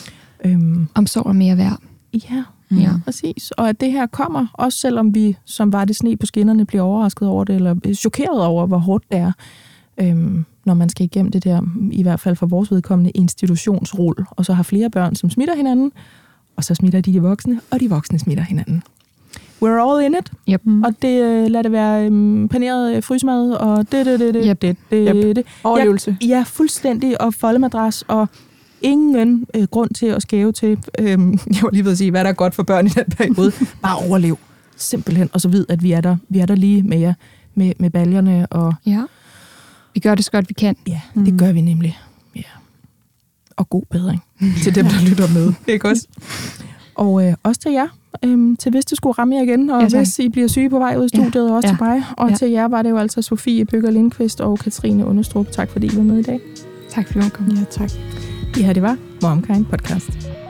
Øhm, Omsorg er mere værd. Ja, mm. ja, præcis. Og at det her kommer, også selvom vi, som var det sne på skinnerne, bliver overrasket over det, eller chokeret over, hvor hårdt det er, øhm, når man skal igennem det der, i hvert fald for vores vedkommende, institutionsrull, og så har flere børn, som smitter hinanden, og så smitter de de voksne, og de voksne smitter hinanden. We're all in it. Yep. Og det, lad det være um, paneret frysmad, og det, det, det, det, yep. det, det, yep. det. Overlevelse. Ja, ja, fuldstændig, og foldemadras, og ingen øh, grund til at skæve til, øhm, jeg var lige ved at sige, hvad der er godt for børn i den periode. Bare overlev, simpelthen, og så vid, at vi er der, vi er der lige med jer. med, med baljerne. Og ja. Vi gør det så godt, vi kan. Ja, det mm. gør vi nemlig. Ja. Og god bedring til dem, der lytter med. Ikke også? Og øh, også til jer, øhm, til hvis det skulle ramme jer igen, og ja, hvis I bliver syge på vej ud i studiet, ja. også ja. til mig. Og ja. til jer var det jo altså Sofie Bøger Lindqvist og Katrine Understrup. Tak fordi I var med i dag. Tak fordi du kom. Ja, tak. Det her, det var MomKind Podcast.